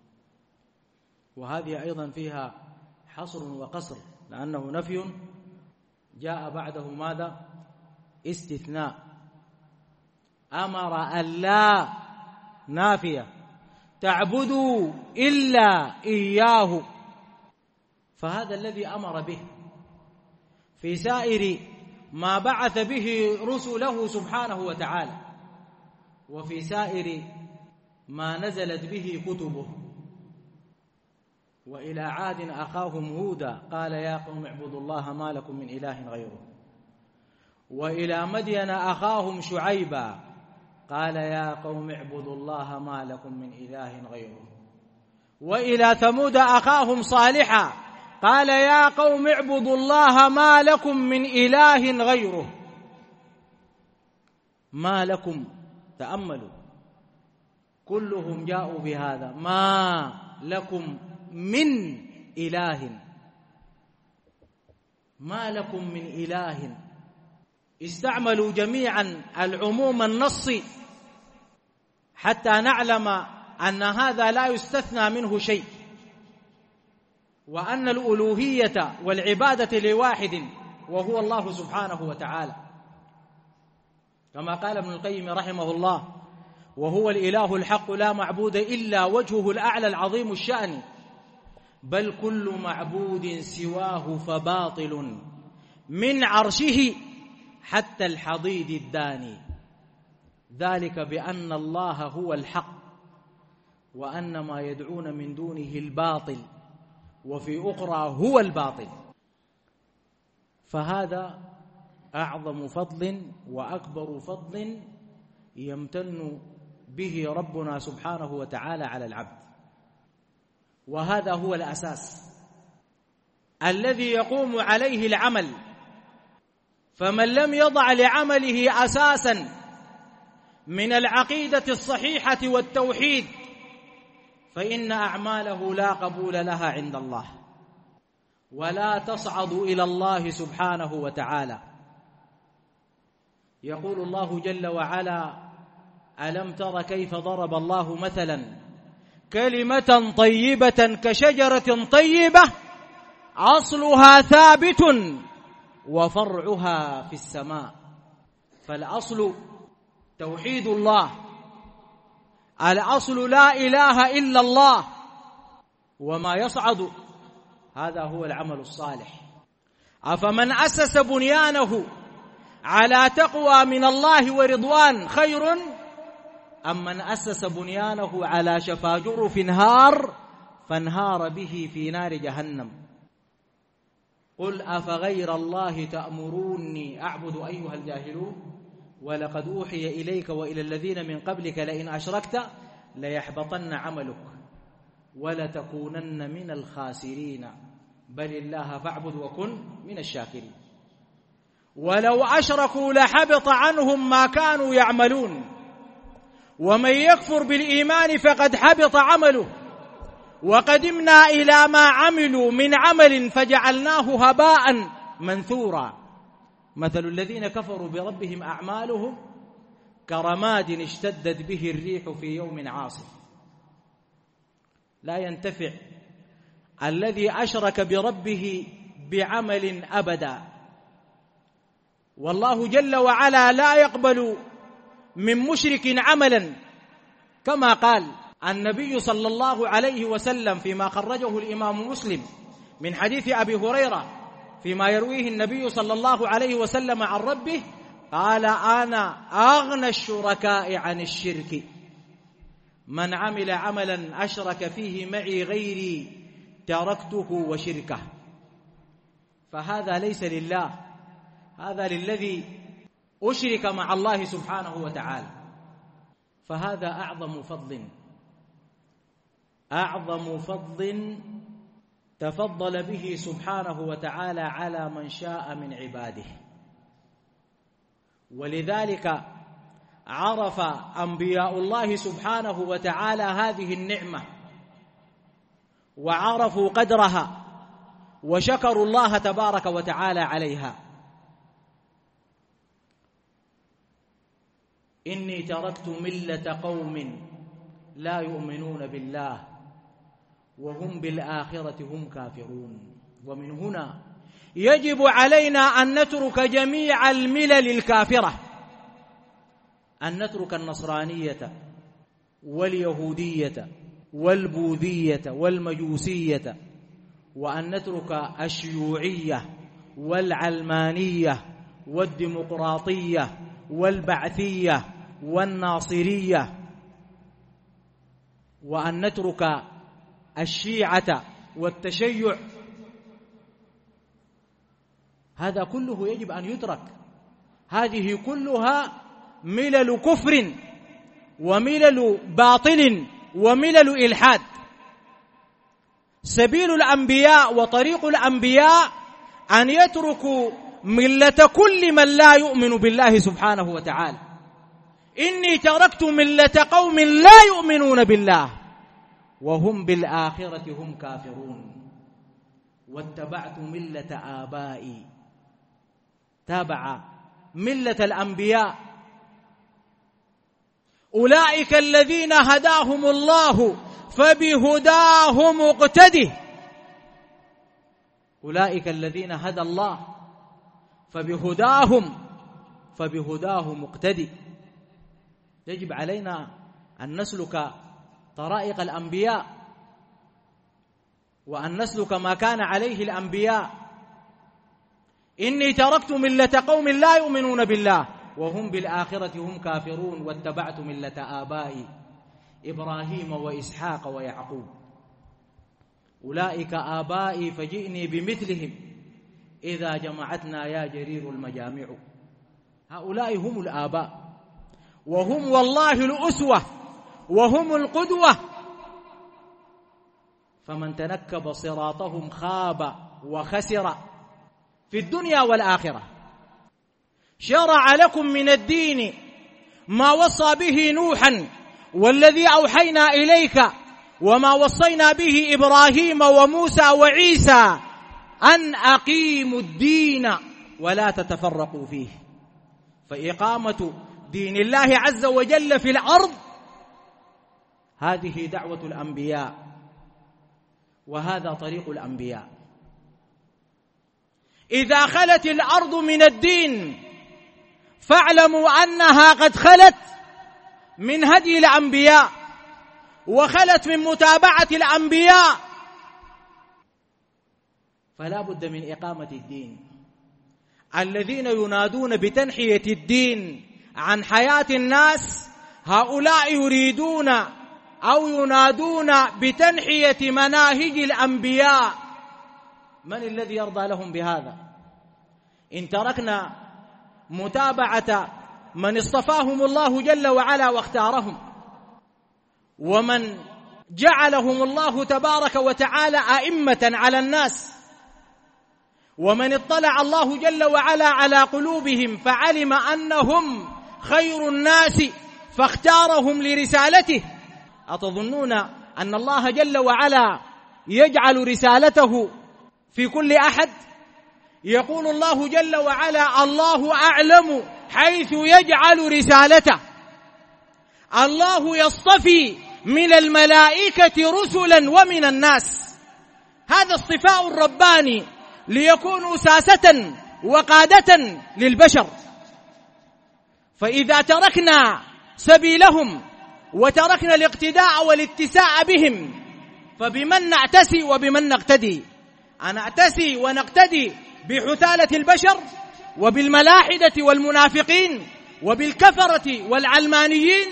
[SPEAKER 2] وهذه أيضا فيها حصر وقصر، لأنه نفي جاء بعده ماذا؟ استثناء. أمر أن لا نافية، تعبدوا إلا إياه، فهذا الذي أمر به في سائر ما بعث به رسله سبحانه وتعالى، وفي سائر ما نزلت به كتبه. وإلى عاد أخاهم هودا قال يا قوم اعبدوا الله ما لكم من إله غيره. وإلى مدين أخاهم شعيبا قال يا قوم اعبدوا الله ما لكم من إله غيره. وإلى ثمود أخاهم صالحا قال يا قوم اعبدوا الله ما لكم من إله غيره. ما لكم، تأملوا، كلهم جاءوا بهذا، ما لكم من إله، ما لكم من إله. استعملوا جميعا العموم النصي حتى نعلم أن هذا لا يستثنى منه شيء، وأن الألوهية والعبادة لواحد وهو الله سبحانه وتعالى، كما قال ابن القيم رحمه الله وهو الإله الحق لا معبود إلا وجهه الأعلى العظيم الشأن، بل كل معبود سواه فباطل من عرشه حتى الحضيض الداني، ذلك بأن الله هو الحق وأن ما يدعون من دونه الباطل وفي أخرى هو الباطل. فهذا أعظم فضل وأكبر فضل يمتن به ربنا سبحانه وتعالى على العبد، وهذا هو الأساس الذي يقوم عليه العمل. فمن لم يضع لعمله أساسا من العقيدة الصحيحة والتوحيد فإن أعماله لا قبول لها عند الله ولا تصعد إلى الله سبحانه وتعالى. يقول الله جل وعلا ألم تر كيف ضرب الله مثلا كلمة طيبة كشجرة طيبة أصلها ثابت وفرعها في السماء. فالأصل توحيد الله، الأصل لا إله إلا الله، وما يصعد هذا هو العمل الصالح. أفمن أسس بنيانه على تقوى من الله ورضوان خير أم من أسس بنيانه على شفا جرف هار فانهار به في نار جهنم. قل أفغير الله تأمروني أعبد أيها الجاهلون ولقد أوحي إليك وإلى الذين من قبلك لئن أشركت ليحبطن عملك ولتكونن من الخاسرين بل الله فاعبد وكن من الشاكرين. ولو أشركوا لحبط عنهم ما كانوا يعملون ومن يكفر بالإيمان فقد حبط عمله وقدمنا إلى ما عملوا من عمل فجعلناه هباء منثورا. مثل الذين كفروا بربهم أعمالهم كرماد اشتدت به الريح في يوم عاصف. لا ينتفع الذي أشرك بربه بعمل أبدا، والله جل وعلا لا يقبل من مشرك عملا، كما قال النبي صلى الله عليه وسلم فيما خرجه الإمام مسلم من حديث أبي هريرة فيما يرويه النبي صلى الله عليه وسلم عن ربه قال أنا أغنى الشركاء عن الشرك من عمل عملا أشرك فيه معي غيري تركته وشركه. فهذا ليس لله، هذا للذي أشرك مع الله سبحانه وتعالى. فهذا أعظم فضل تفضل به سبحانه وتعالى على من شاء من عباده. ولذلك عرف أنبياء الله سبحانه وتعالى هذه النعمة وعرفوا قدرها وشكروا الله تبارك وتعالى عليها. إني تركت ملة قوم لا يؤمنون بالله وهم بالآخرة هم كافرون. ومن هنا يجب علينا أن نترك جميع الملل الكافرة، أن نترك النصرانية واليهودية والبوذية والمجوسية، وأن نترك الشيوعية والعلمانية والديمقراطية والبعثية والناصرية، وأن نترك الشيعة والتشيع. هذا كله يجب أن يترك. هذه كلها ملل كفر وملل باطل وملل إلحاد. سبيل الأنبياء وطريق الأنبياء أن يتركوا ملة كل من لا يؤمن بالله سبحانه وتعالى. إني تركت ملة قوم لا يؤمنون بالله وهم بالآخرة هم كافرون واتبعت ملة آبائي. تابع ملة الأنبياء. أولئك الذين هداهم الله فبهداه مقتده. أولئك الذين هدى الله فبهداه مقتدي. يجب علينا أن نسلك طرائق الأنبياء وأن نسلك ما كان عليه الأنبياء. إني تركت ملة قوم لا يؤمنون بالله وهم بالآخرة هم كافرون واتبعت ملة آبائي إبراهيم وإسحاق ويعقوب. أولئك آبائي فجئني بمثلهم إذا جمعتنا يا جرير المجامع. هؤلاء هم الآباء وهم والله الأسوة وهم القدوة. فمن تنكب صراطهم خاب وخسر في الدنيا والآخرة. شرع لكم من الدين ما وصى به نوحا والذي أوحينا إليك وما وصينا به إبراهيم وموسى وعيسى أن أقيموا الدين ولا تتفرقوا فيه. فإقامة دين الله عز وجل في الأرض هذه دعوة الأنبياء وهذا طريق الأنبياء. إذا خلت الأرض من الدين فاعلموا أنها قد خلت من هدي الأنبياء وخلت من متابعة الأنبياء. فلا بد من إقامة الدين. الذين ينادون بتنحية الدين عن حياة الناس هؤلاء يريدون أو ينادون بتنحية مناهج الأنبياء. من الذي يرضى لهم بهذا؟ إن تركنا متابعة من اصطفاهم الله جل وعلا واختارهم ومن جعلهم الله تبارك وتعالى أئمة على الناس ومن اطلع الله جل وعلا على قلوبهم فعلم أنهم خير الناس فاختارهم لرسالته. أتظنون أن الله جل وعلا يجعل رسالته في كل أحد؟ يقول الله جل وعلا الله أعلم حيث يجعل رسالته. الله يصطفي من الملائكة رسلا ومن الناس. هذا اصطفاء الرباني ليكونوا ساسة وقادة للبشر. فإذا تركنا سبيلهم وتركنا الاقتداء والاتساء بهم فبمن نأتسي وبمن نقتدي؟ أنأتسي ونقتدي بحثالة البشر وبالملاحدة والمنافقين وبالكفرة والعلمانيين؟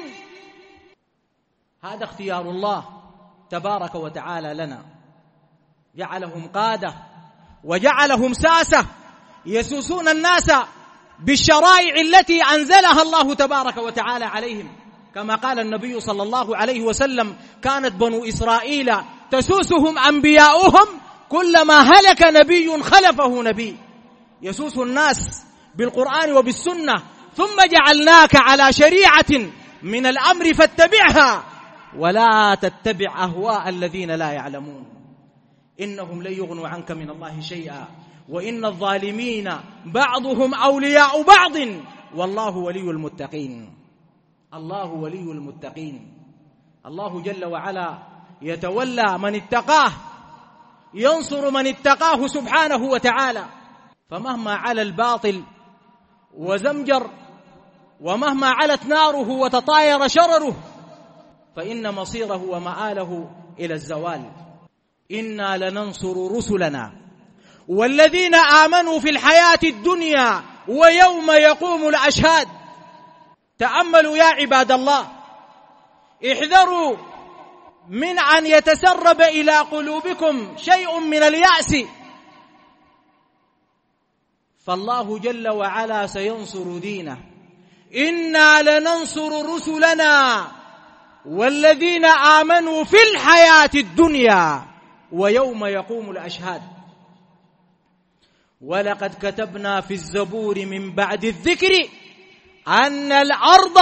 [SPEAKER 2] هذا اختيار الله تبارك وتعالى لنا. جعلهم قادة وجعلهم ساسة يسوسون الناس بالشرائع التي أنزلها الله تبارك وتعالى عليهم. كما قال النبي صلى الله عليه وسلم: كانت بنو إسرائيل تسوسهم أنبياؤهم، كلما هلك نبي خلفه نبي. يسوس الناس بالقرآن وبالسنة، ثم جعلناك على شريعة من الأمر فاتبعها ولا تتبع أهواء الذين لا يعلمون، إنهم لن يغنوا عنك من الله شيئا وإن الظالمين بعضهم أولياء بعض والله ولي المتقين. الله ولي المتقين. الله جل وعلا يتولى من اتقاه، ينصر من اتقاه سبحانه وتعالى. فمهما على الباطل وزمجر، ومهما علت ناره وتطاير شرره، فإن مصيره ومآله إلى الزوال. إنا لننصر رسلنا والذين آمنوا في الحياة الدنيا ويوم يقوم الأشهاد. تأملوا يا عباد الله، احذروا من أن يتسرب إلى قلوبكم شيء من اليأس، فالله جل وعلا سينصر دينه. إنا لننصر رسلنا والذين آمنوا في الحياة الدنيا ويوم يقوم الأشهاد. ولقد كتبنا في الزبور من بعد الذكر أن الأرض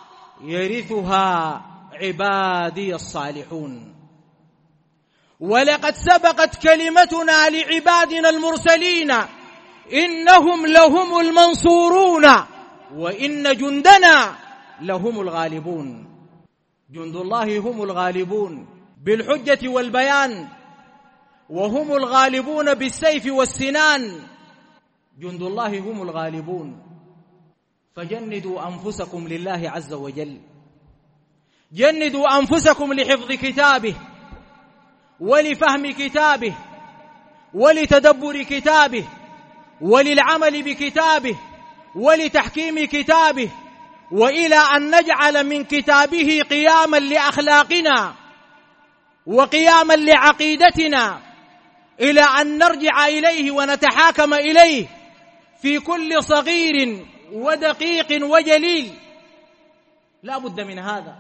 [SPEAKER 2] يرثها عبادي الصالحون. ولقد سبقت كلمتنا لعبادنا المرسلين إنهم لهم المنصورون وإن جندنا لهم الغالبون. جند الله هم الغالبون بالحجة والبيان، وهم الغالبون بالسيف والسنان. جند الله هم الغالبون. فجندوا أنفسكم لله عز وجل، جندوا أنفسكم لحفظ كتابه ولفهم كتابه ولتدبر كتابه وللعمل بكتابه ولتحكيم كتابه، وإلى أن نجعل من كتابه قياما لأخلاقنا وقياما لعقيدتنا، إلى أن نرجع إليه ونتحاكم إليه في كل صغير ودقيق وجليل. لا بد من هذا.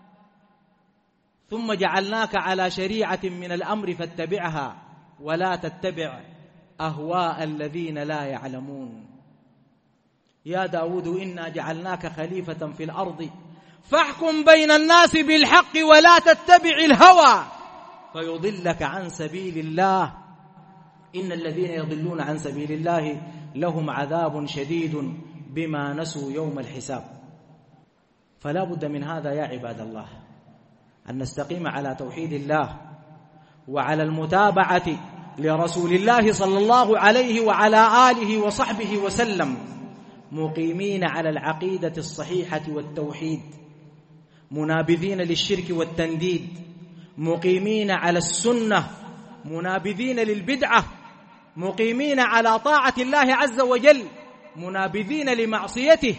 [SPEAKER 2] ثم جعلناك على شريعة من الأمر فاتبعها ولا تتبع أهواء الذين لا يعلمون. يا داود إنا جعلناك خليفة في الأرض فاحكم بين الناس بالحق ولا تتبع الهوى فيضلك عن سبيل الله، إن الذين يضلون عن سبيل الله لهم عذاب شديد بما نسوا يوم الحساب. فلا بد من هذا يا عباد الله، أن نستقيم على توحيد الله وعلى المتابعة لرسول الله صلى الله عليه وعلى آله وصحبه وسلم، مقيمين على العقيدة الصحيحة والتوحيد، منابذين للشرك والتنديد، مقيمين على السنة، منابذين للبدعة، مقيمين على طاعة الله عز وجل، منابذين لمعصيته.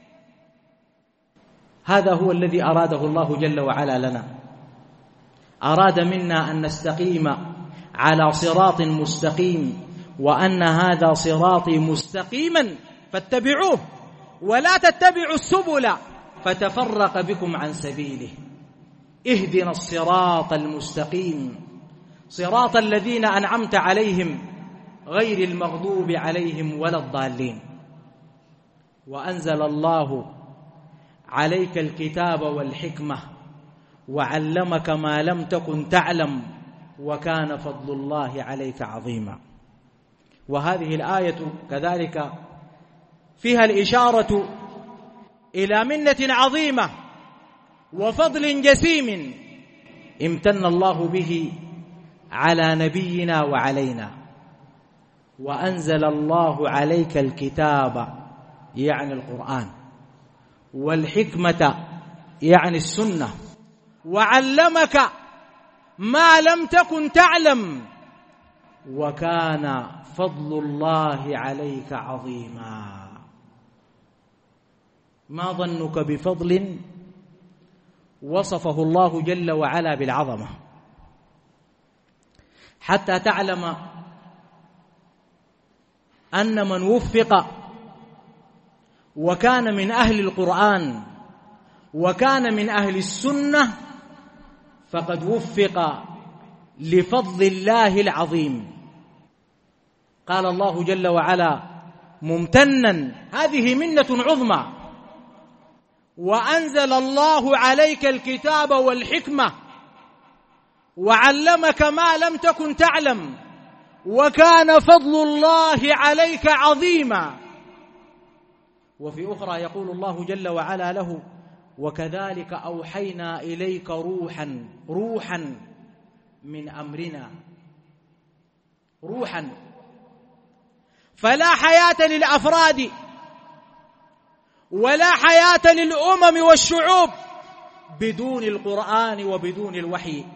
[SPEAKER 2] هذا هو الذي أراده الله جل وعلا لنا. أراد منا أن نستقيم على صراط مستقيم، وأن هذا صراطي مستقيما فاتبعوه ولا تتبعوا السبل فتفرق بكم عن سبيله. اهدنا الصراط المستقيم صراط الذين أنعمت عليهم غير المغضوب عليهم ولا الضالين. وأنزل الله عليك الكتاب والحكمة وعلمك ما لم تكن تعلم وكان فضل الله عليك عظيما. وهذه الآية كذلك فيها الإشارة إلى منة عظيمة وفضل جسيم امتن الله به على نبينا وعلينا. وأنزل الله عليك الكتاب يعني القرآن، والحكمة يعني السنة، وعلمك ما لم تكن تعلم وكان فضل الله عليك عظيما. ما ظنك بفضل وصفه الله جل وعلا بالعظمة حتى تعلم أن من وفق وكان من أهل القرآن وكان من أهل السنة فقد وفق لفضل الله العظيم. قال الله جل وعلا ممتنا، هذه منة عظمى: وأنزل الله عليك الكتاب والحكمة وعلمك ما لم تكن تعلم وكان فضل الله عليك عظيما. وفي أخرى يقول الله جل وعلا له: وكذلك أوحينا إليك روحا من أمرنا. روحا، فلا حياة للأفراد ولا حياة للأمم والشعوب بدون القرآن وبدون الوحي.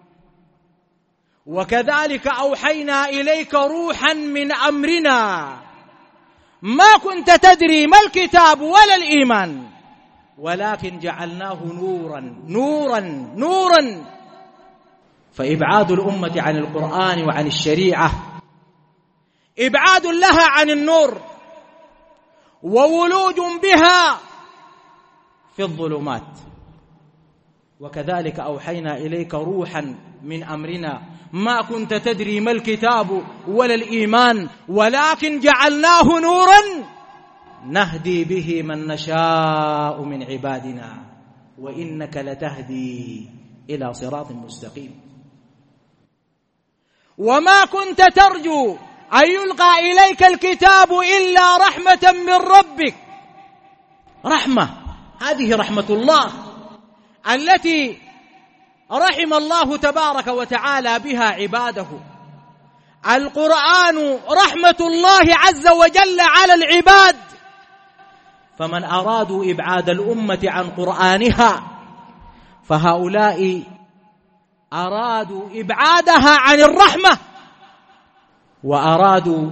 [SPEAKER 2] وكذلك أوحينا إليك روحا من أمرنا ما كنت تدري ما الكتاب ولا الإيمان ولكن جعلناه نورا. فإبعاد الأمة عن القرآن وعن الشريعة إبعاد لها عن النور وولوج بها في الظلمات. وكذلك أوحينا إليك روحا من أمرنا ما كنت تدري ما الكتاب ولا الإيمان ولكن جعلناه نورا نهدي به من نشاء من عبادنا وإنك لتهدي إلى صراط مستقيم. وما كنت ترجو أن يلقى إليك الكتاب إلا رحمة من ربك. رحمة، هذه رحمة الله التي رحم الله تبارك وتعالى بها عباده. القرآن رحمة الله عز وجل على العباد، فمن أرادوا إبعاد الأمة عن قرآنها فهؤلاء أرادوا إبعادها عن الرحمة وأرادوا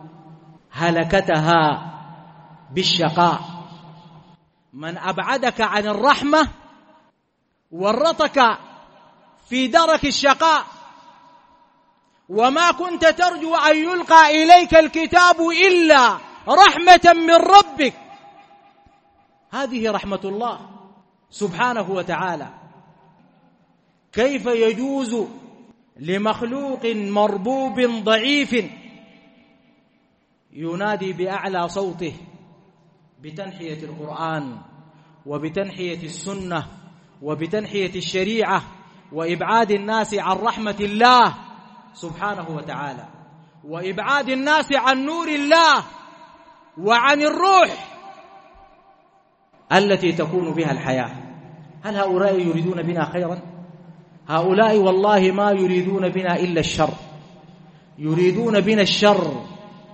[SPEAKER 2] هلكتها بالشقاء. من أبعدك عن الرحمة ورطك في درك الشقاء. وما كنت ترجو أن يلقى إليك الكتاب إلا رحمة من ربك. هذه رحمة الله سبحانه وتعالى. كيف يجوز لمخلوق مربوب ضعيف ينادي بأعلى صوته بتنحية القرآن وبتنحية السنة وبتنحية الشريعة وإبعاد الناس عن رحمة الله سبحانه وتعالى وإبعاد الناس عن نور الله وعن الروح التي تكون بها الحياة؟ هل هؤلاء يريدون بنا خيرا؟ هؤلاء والله ما يريدون بنا إلا الشر، يريدون بنا الشر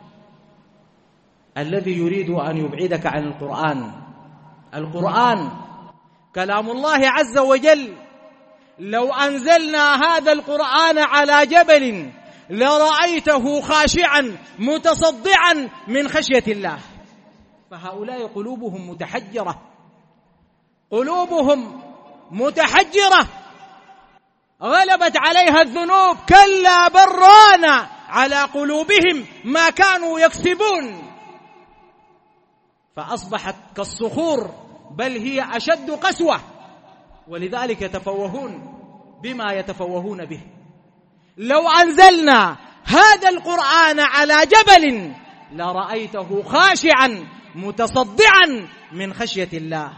[SPEAKER 2] الذي يريد أن يبعدك عن القرآن. القرآن كلام الله عز وجل. لو أنزلنا هذا القرآن على جبل لرأيته خاشعا متصدعا من خشية الله. فهؤلاء قلوبهم متحجرة، قلوبهم متحجرة، غلبت عليها الذنوب. كلا بران على قلوبهم ما كانوا يكسبون، فأصبحت كالصخور بل هي أشد قسوة، ولذلك يتفوهون بما يتفوهون به. لو أنزلنا هذا القرآن على جبل لرأيته خاشعا متصدعا من خشية الله.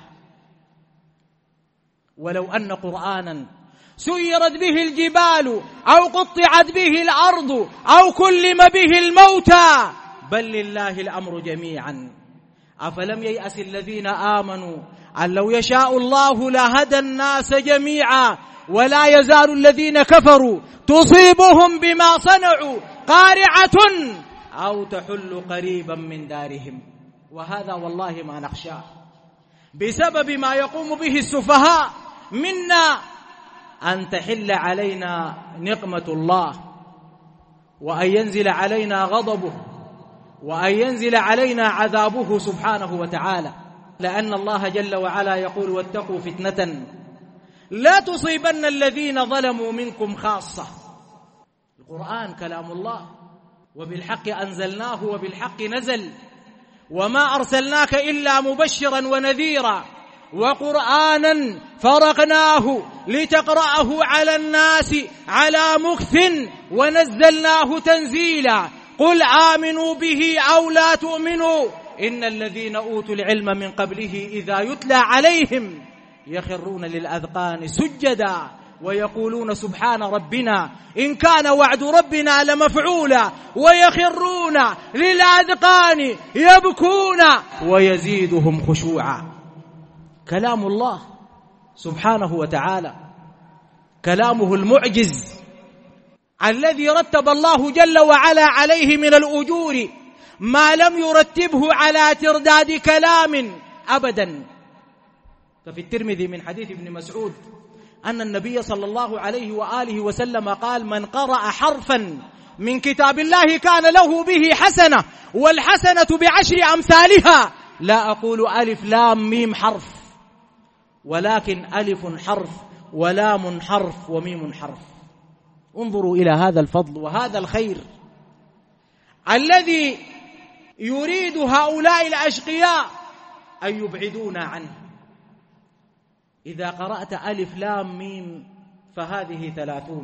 [SPEAKER 2] ولو أن قرآنا سيرت به الجبال أو قطعت به الأرض أو كلم به الموتى بل لله الأمر جميعا. أفلم ييأس الذين آمنوا أن لو يشاء الله لهدى الناس جميعا ولا يزال الذين كفروا تصيبهم بما صنعوا قارعة أو تحل قريبا من دارهم. وهذا والله ما نخشاه بسبب ما يقوم به السفهاء منا، أن تحل علينا نقمة الله وأن ينزل علينا غضبه وأن ينزل علينا عذابه سبحانه وتعالى. لأن الله جل وعلا يقول: واتقوا فتنة لا تصيبن الذين ظلموا منكم خاصة. القرآن كلام الله وبالحق أنزلناه وبالحق نزل وما أرسلناك إلا مبشرا ونذيرا وقرآنا فرقناه لتقرأه على الناس على مكث ونزلناه تنزيلا قل آمنوا به أو لا تؤمنوا إن الذين أوتوا العلم من قبله إذا يتلى عليهم يخرون للأذقان سجدا ويقولون سبحان ربنا إن كان وعد ربنا لمفعولا ويخرون للأذقان يبكون ويزيدهم خشوعا. كلام الله سبحانه وتعالى، كلامه المعجز الذي رتب الله جل وعلا عليه من الأجور ما لم يرتبه على ترداد كلام أبدا. ففي الترمذي من حديث ابن مسعود أن النبي صلى الله عليه وآله وسلم قال: من قرأ حرفا من كتاب الله كان له به حسنة، والحسنة بعشر أمثالها. لا أقول ألف لام ميم حرف، ولكن ألف حرف ولام حرف وميم حرف. انظروا إلى هذا الفضل وهذا الخير الذي يريد هؤلاء الأشقياء أن يبعدونا عنه. إذا قرأت ألف لام ميم فهذه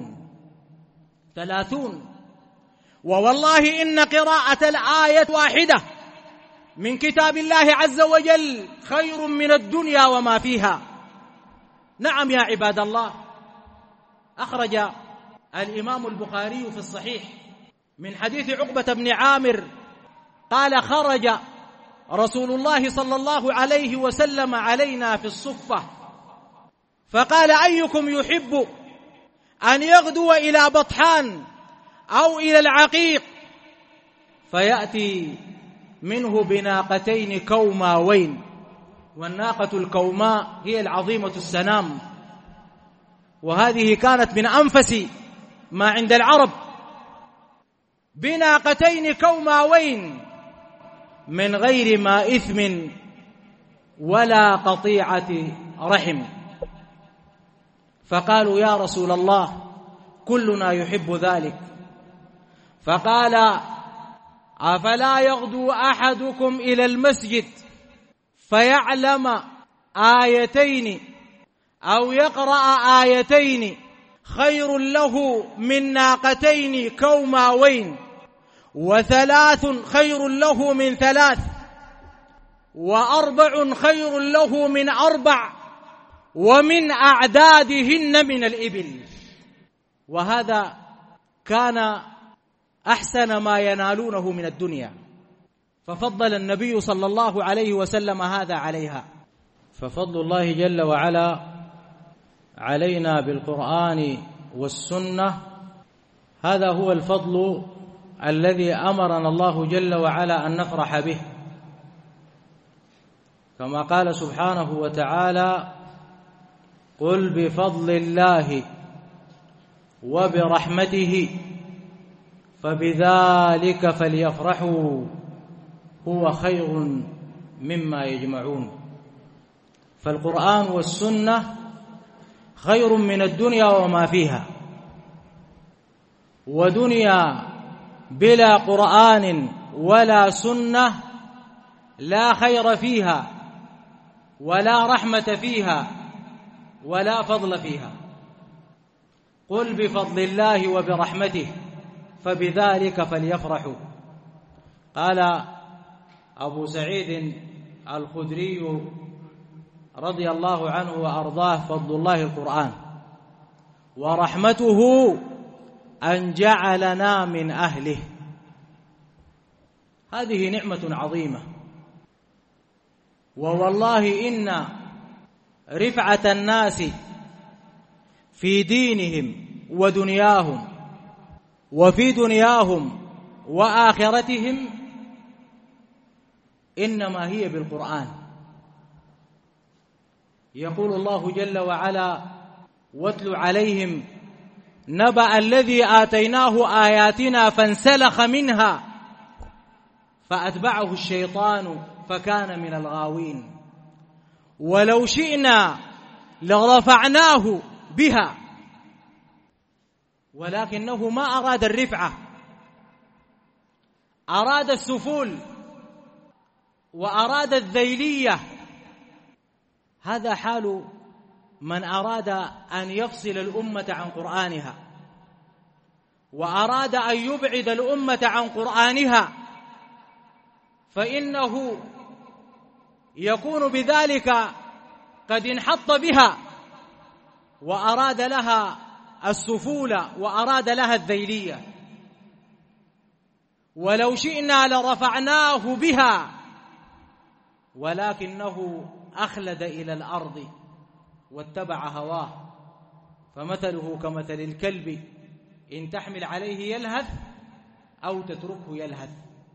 [SPEAKER 2] 30. ووالله إن قراءة الآية واحدة من كتاب الله عز وجل خير من الدنيا وما فيها. نعم يا عباد الله، أخرج الإمام البخاري في الصحيح من حديث عقبة بن عامر قال: خرج رسول الله صلى الله عليه وسلم علينا في الصفة فقال: أيكم يحب أن يغدو إلى بطحان أو إلى العقيق فيأتي منه بناقتين كوماوين، والناقة الكوماء هي العظيمة السنام، وهذه كانت من أنفس ما عند العرب، بناقتين كوماوين من غير ما إثم ولا قطيعة رحم. فقالوا: يا رسول الله كلنا يحب ذلك. فقال: أفلا يغدو أحدكم إلى المسجد فيعلم آيتين أو يقرأ آيتين خير له من ناقتين كوماوين، وثلاث خير له من ثلاث، وأربع خير له من أربع، ومن أعدادهن من الإبل. وهذا كان أحسن ما ينالونه من الدنيا، ففضل النبي صلى الله عليه وسلم هذا عليها. ففضل الله جل وعلا علينا بالقرآن والسنة هذا هو الفضل الذي أمرنا الله جل وعلا أن نفرح به، كما قال سبحانه وتعالى: قل بفضل الله وبرحمته فبذلك فليفرحوا هو خير مما يجمعون. فالقرآن والسنة خير من الدنيا وما فيها، ودنيا بلا قرآن ولا سنة لا خير فيها ولا رحمة فيها ولا فضل فيها. قل بفضل الله وبرحمته فبذلك فليفرحوا. قال أبو سعيد الخدري رضي الله عنه وأرضاه: فضل الله القرآن، ورحمته أن جعلنا من أهله. هذه نعمة عظيمة، ووالله إن رفعة الناس في دينهم ودنياهم وفي دنياهم وآخرتهم إنما هي بالقرآن. يقول الله جل وعلا: واتل عليهم نبأ الذي آتيناه آياتنا فانسلخ منها فأتبعه الشيطان فكان من الغاوين، ولو شئنا لرفعناه بها ولكنه ما أراد الرفعة، أراد السفول وأراد الذيلية. هذا حال من أراد أن يفصل الأمة عن قرآنها، وأراد أن يبعد الأمة عن قرآنها، فإنه يكون بذلك قد انحط بها وأراد لها السفولة وأراد لها الذيلية. ولو شئنا لرفعناه بها ولكنه أخلد إلى الأرض واتبع هواه، فمثله كمثل الكلب إن تحمل عليه يلهث أو تتركه يلهث.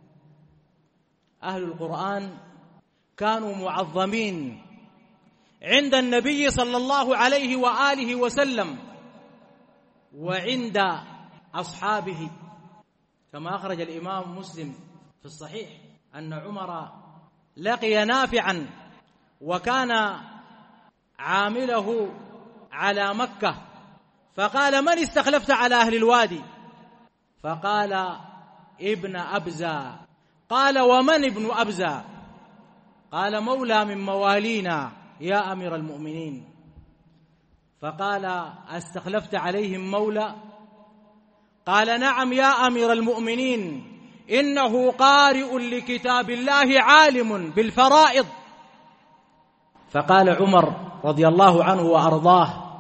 [SPEAKER 2] أهل القرآن كانوا معظمين عند النبي صلى الله عليه وآله وسلم وعند أصحابه، كما أخرج الإمام مسلم في الصحيح أن عمر لقي نافعا وكان عامله على مكة، فقال: من استخلفت على أهل الوادي؟ فقال: ابن أبزة. قال: ومن ابن أبزة؟ قال: مولى من موالينا يا أمير المؤمنين. فقال: استخلفت عليهم مولى؟ قال: نعم يا أمير المؤمنين، إنه قارئ لكتاب الله عالم بالفرائض. فقال عمر رضي الله عنه وأرضاه: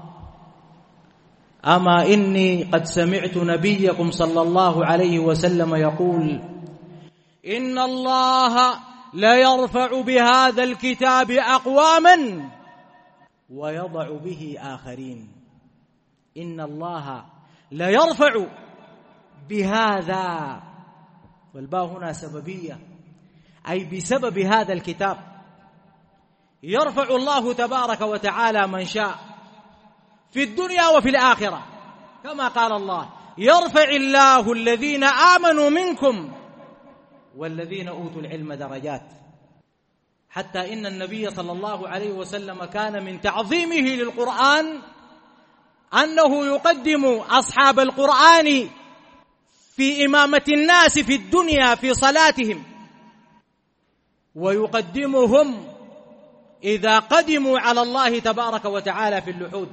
[SPEAKER 2] أما إني قد سمعت نبيكم صلى الله عليه وسلم يقول: إن الله لا يرفع بهذا الكتاب أقواما ويضع به آخرين. إن الله لا يرفع بهذا، والباء هنا سببية، أي بسبب هذا الكتاب يرفع الله تبارك وتعالى من شاء في الدنيا وفي الآخرة، كما قال الله: يرفع الله الذين آمنوا منكم والذين أوتوا العلم درجات. حتى إن النبي صلى الله عليه وسلم كان من تعظيمه للقرآن أنه يقدم أصحاب القرآن في إمامة الناس في الدنيا في صلاتهم، ويقدمهم إذا قدموا على الله تبارك وتعالى في اللحود.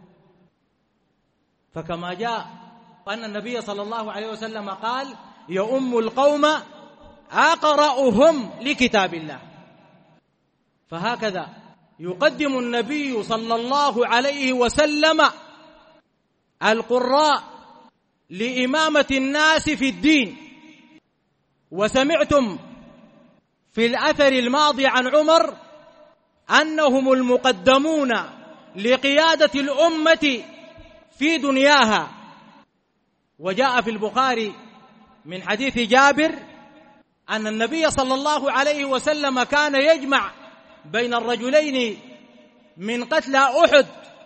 [SPEAKER 2] فكما جاء أن النبي صلى الله عليه وسلم قال: يؤم القوم أقرأهم لكتاب الله. فهكذا يقدم النبي صلى الله عليه وسلم القراء لإمامة الناس في الدين. وسمعتم في الأثر الماضي عن عمر أنهم المقدمون لقيادة الأمة في دنياها. وجاء في البخاري من حديث جابر أن النبي صلى الله عليه وسلم كان يجمع بين الرجلين من قتلى أحد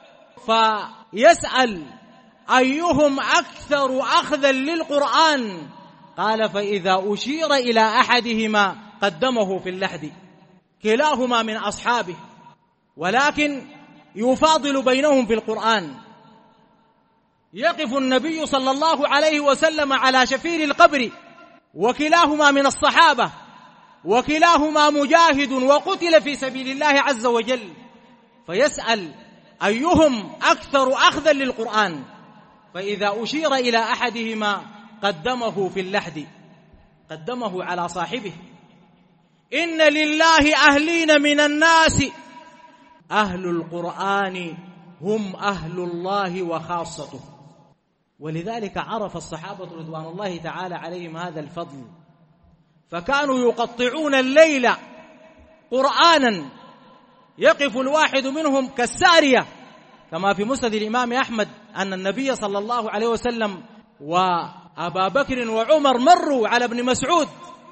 [SPEAKER 2] فيسأل أيهم أكثر أخذا للقرآن، قال: فإذا أشير إلى أحدهما قدمه في اللحد. كلاهما من أصحابه ولكن يفاضل بينهم في القرآن. يقف النبي صلى الله عليه وسلم على شفير القبر وكلاهما من الصحابة وكلاهما مجاهد وقتل في سبيل الله عز وجل، فيسأل أيهم أكثر أخذا للقرآن، فإذا أشير إلى أحدهما قدمه في اللحد، قدمه على صاحبه. إن لله أهلين من الناس، أهل القرآن هم أهل الله وخاصته. ولذلك عرف الصحابة رضوان الله تعالى عليهم هذا الفضل، فكانوا يقطعون الليل قرآنا، يقف الواحد منهم كالسارية، كما في مسند الإمام أحمد أن النبي صلى الله عليه وسلم وأبا بكر وعمر مروا على ابن مسعود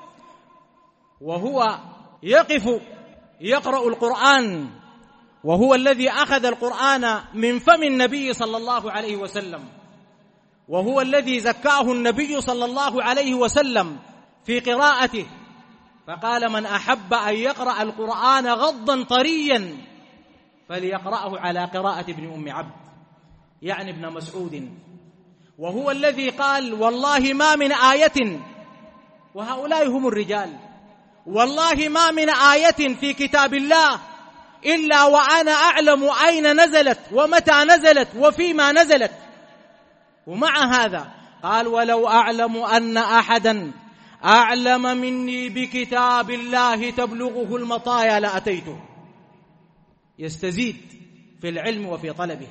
[SPEAKER 2] وهو يقف يقرأ القرآن، وهو الذي أخذ القرآن من فم النبي صلى الله عليه وسلم، وهو الذي زكاه النبي صلى الله عليه وسلم في قراءته، فقال: من أحب أن يقرأ القرآن غضا طريا فليقرأه على قراءة ابن أم عبد، يعني ابن مسعود. وهو الذي قال: والله ما من آية، وهؤلاء هم الرجال، والله ما من آية في كتاب الله إلا وأنا أعلم أين نزلت ومتى نزلت وفيما نزلت. ومع هذا قال: ولو أعلم أن أحدا أعلم مني بكتاب الله تبلغه المطايا لأتيته. يستزيد في العلم وفي طلبه،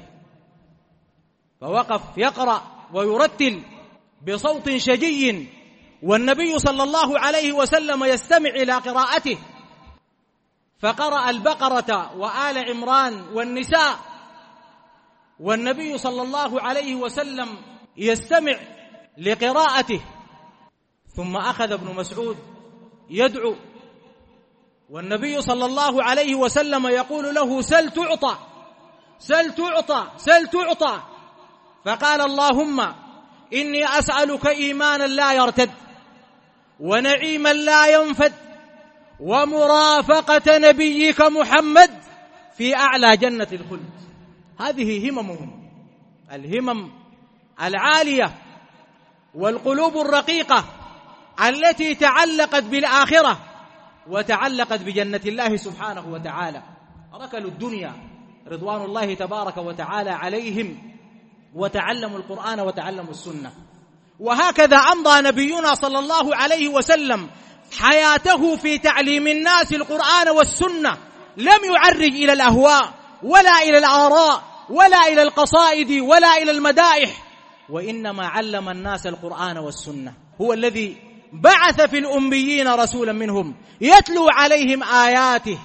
[SPEAKER 2] فوقف يقرأ ويرتل بصوت شجي، والنبي صلى الله عليه وسلم يستمع إلى قراءته، فقرأ البقرة وآل عمران والنساء، والنبي صلى الله عليه وسلم يستمع لقراءته. ثم أخذ ابن مسعود يدعو، والنبي صلى الله عليه وسلم يقول له: سل تعطى، سل تعطى، سل تعطى. فقال: اللهم إني أسألك إيمانا لا يرتد، ونعيما لا ينفد، ومرافقة نبيك محمد في أعلى جنة الخلد. هذه هممهم، الهمم العالية والقلوب الرقيقة التي تعلقت بالآخرة وتعلقت بجنة الله سبحانه وتعالى. ركلوا الدنيا رضوان الله تبارك وتعالى عليهم وتعلموا القرآن وتعلموا السنة. وهكذا أمضى نبينا صلى الله عليه وسلم حياته في تعليم الناس القرآن والسنة، لم يعرج إلى الأهواء ولا إلى الآراء ولا إلى القصائد ولا إلى المدائح، وإنما علم الناس القرآن والسنة. هو الذي بعث في الأميين رسولا منهم يتلو عليهم آياته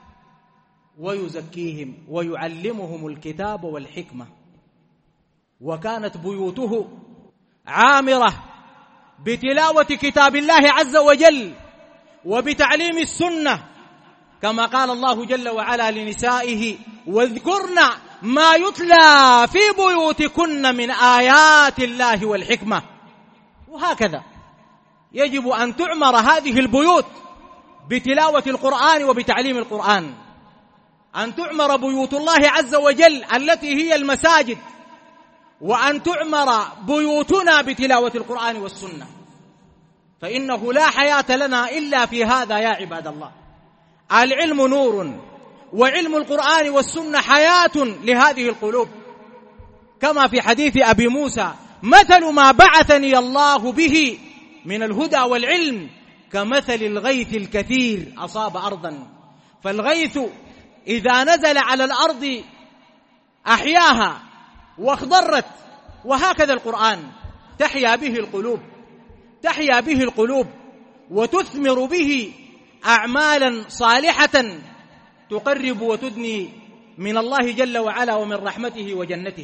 [SPEAKER 2] ويزكيهم ويعلمهم الكتاب والحكمة. وكانت بيوته عامرة بتلاوة كتاب الله عز وجل وبتعليم السنة، كما قال الله جل وعلا لنسائه: واذكرن ما يتلى في بيوتكن من آيات الله والحكمة. وهكذا يجب أن تعمر هذه البيوت بتلاوة القرآن وبتعليم القرآن، أن تعمر بيوت الله عز وجل التي هي المساجد، وأن تعمر بيوتنا بتلاوة القرآن والسنة، فإنه لا حياة لنا إلا في هذا يا عباد الله. العلم نور، وعلم القرآن والسنة حياة لهذه القلوب، كما في حديث أبي موسى: مثل ما بعثني الله به من الهدى والعلم كمثل الغيث الكثير أصاب أرضا، فالغيث إذا نزل على الأرض أحياها واخضرت، وهكذا القرآن تحيا به القلوب، تحيا به القلوب وتثمر به أعمالا صالحة تقرب وتدني من الله جل وعلا ومن رحمته وجنته.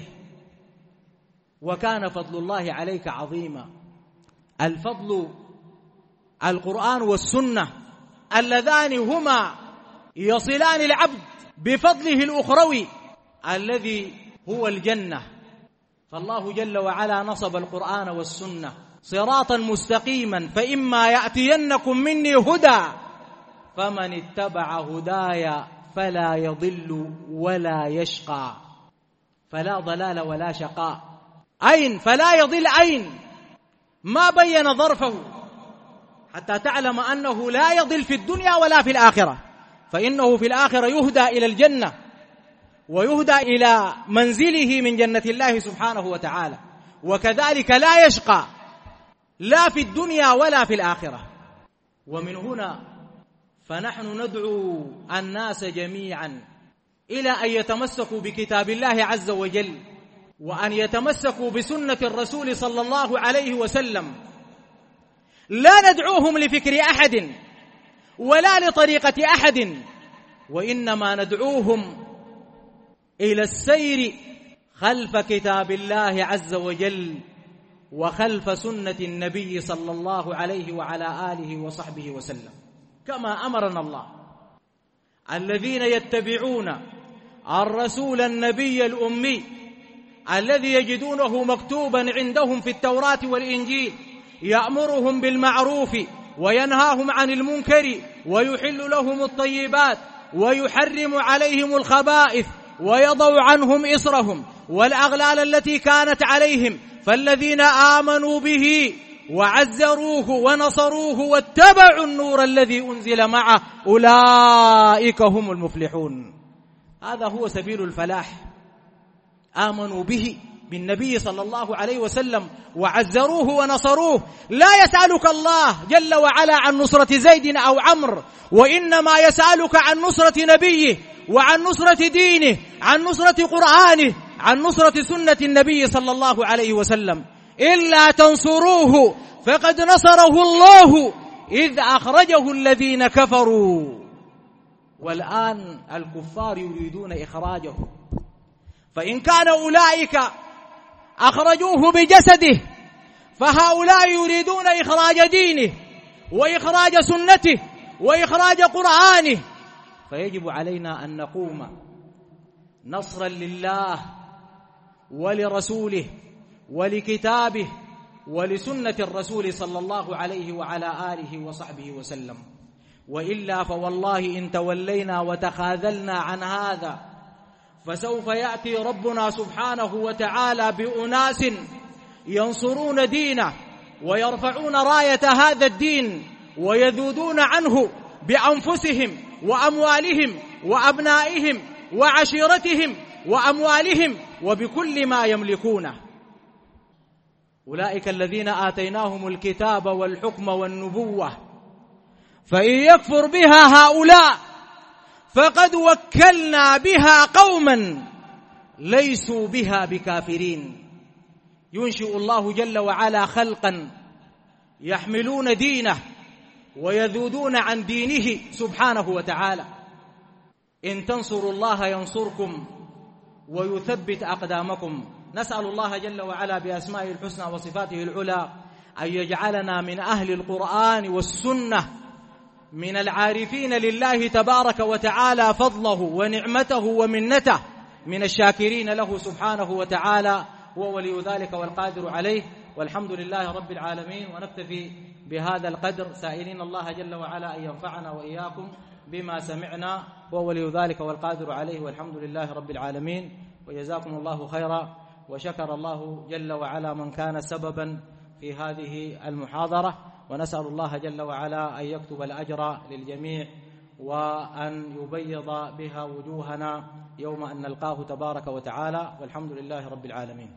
[SPEAKER 2] وكان فضل الله عليك عظيما. الفضل القرآن والسنة اللذان هما يصلان العبد بفضله الأخروي الذي هو الجنة. فالله جل وعلا نصب القرآن والسنة صراطا مستقيما: فإما يأتينكم مني هدى فمن اتبع هداي فلا يضل ولا يشقى. فلا ضلال ولا شقاء. أين؟ فلا يضل أين؟ ما بين ظرفه حتى تعلم أنه لا يضل في الدنيا ولا في الآخرة، فإنه في الآخرة يهدى إلى الجنة ويهدى إلى منزله من جنة الله سبحانه وتعالى، وكذلك لا يشقى لا في الدنيا ولا في الآخرة. ومن هنا فنحن ندعو الناس جميعا إلى أن يتمسكوا بكتاب الله عز وجل، وأن يتمسكوا بسنة الرسول صلى الله عليه وسلم. لا ندعوهم لفكر أحد ولا لطريقة أحد، وإنما ندعوهم إلى السير خلف كتاب الله عز وجل وخلف سنة النبي صلى الله عليه وعلى آله وصحبه وسلم، كما أمرنا الله: الذين يتبعون الرسول النبي الأمي الذي يجدونه مكتوبا عندهم في التوراة والإنجيل يأمرهم بالمعروف وينهاهم عن المنكر ويحل لهم الطيبات ويحرم عليهم الخبائث ويضع عنهم إصرهم والأغلال التي كانت عليهم، فالذين آمنوا به وعزروه ونصروه واتبعوا النور الذي أنزل معه أولئك هم المفلحون. هذا هو سبيل الفلاح. آمنوا به، بالنبي صلى الله عليه وسلم، وعزروه ونصروه. لا يسألك الله جل وعلا عن نصرة زيد أو عمرو، وإنما يسألك عن نصرة نبيه، وعن نصرة دينه، عن نصرة قرآنه، عن نصرة سنة النبي صلى الله عليه وسلم. إلا تنصروه فقد نصره الله إذ أخرجه الذين كفروا. والآن الكفار يريدون إخراجه، فإن كان أولئك أخرجوه بجسده، فهؤلاء يريدون إخراج دينه وإخراج سنته وإخراج قرآنه. فيجب علينا أن نقوم نصرا لله ولرسوله ولكتابه ولسنة الرسول صلى الله عليه وعلى آله وصحبه وسلم. وإلا فوالله إن تولينا وتخاذلنا عن هذا فسوف يأتي ربنا سبحانه وتعالى بأناس ينصرون دينه ويرفعون راية هذا الدين ويذودون عنه بأنفسهم وأموالهم وأبنائهم وعشيرتهم وأموالهم وبكل ما يملكونه. أولئك الذين آتيناهم الكتاب والحكم والنبوة، فإن يكفر بها هؤلاء فقد وكلنا بها قوما ليسوا بها بكافرين. ينشئ الله جل وعلا خلقا يحملون دينه ويذودون عن دينه سبحانه وتعالى. إن تنصروا الله ينصركم ويثبت أقدامكم. نسأل الله جل وعلا بأسمائه الحسنى وصفاته العلى أن يجعلنا من أهل القرآن والسنة، من العارفين لله تبارك وتعالى فضله ونعمته ومنته، من الشاكرين له سبحانه وتعالى، هو ولي ذلك والقادر عليه. والحمد لله رب العالمين. ونكتفي بهذا القدر سائلين الله جل وعلا أن ينفعنا وإياكم بما سمعنا، هو ولي ذلك والقادر عليه. والحمد لله رب العالمين. وجزاكم الله خيرا. وشكر الله جل وعلا من كان سببا في هذه المحاضرة، ونسأل الله جل وعلا أن يكتب الأجر للجميع وأن يبيض بها وجوهنا يوم أن نلقاه تبارك وتعالى. والحمد لله رب العالمين.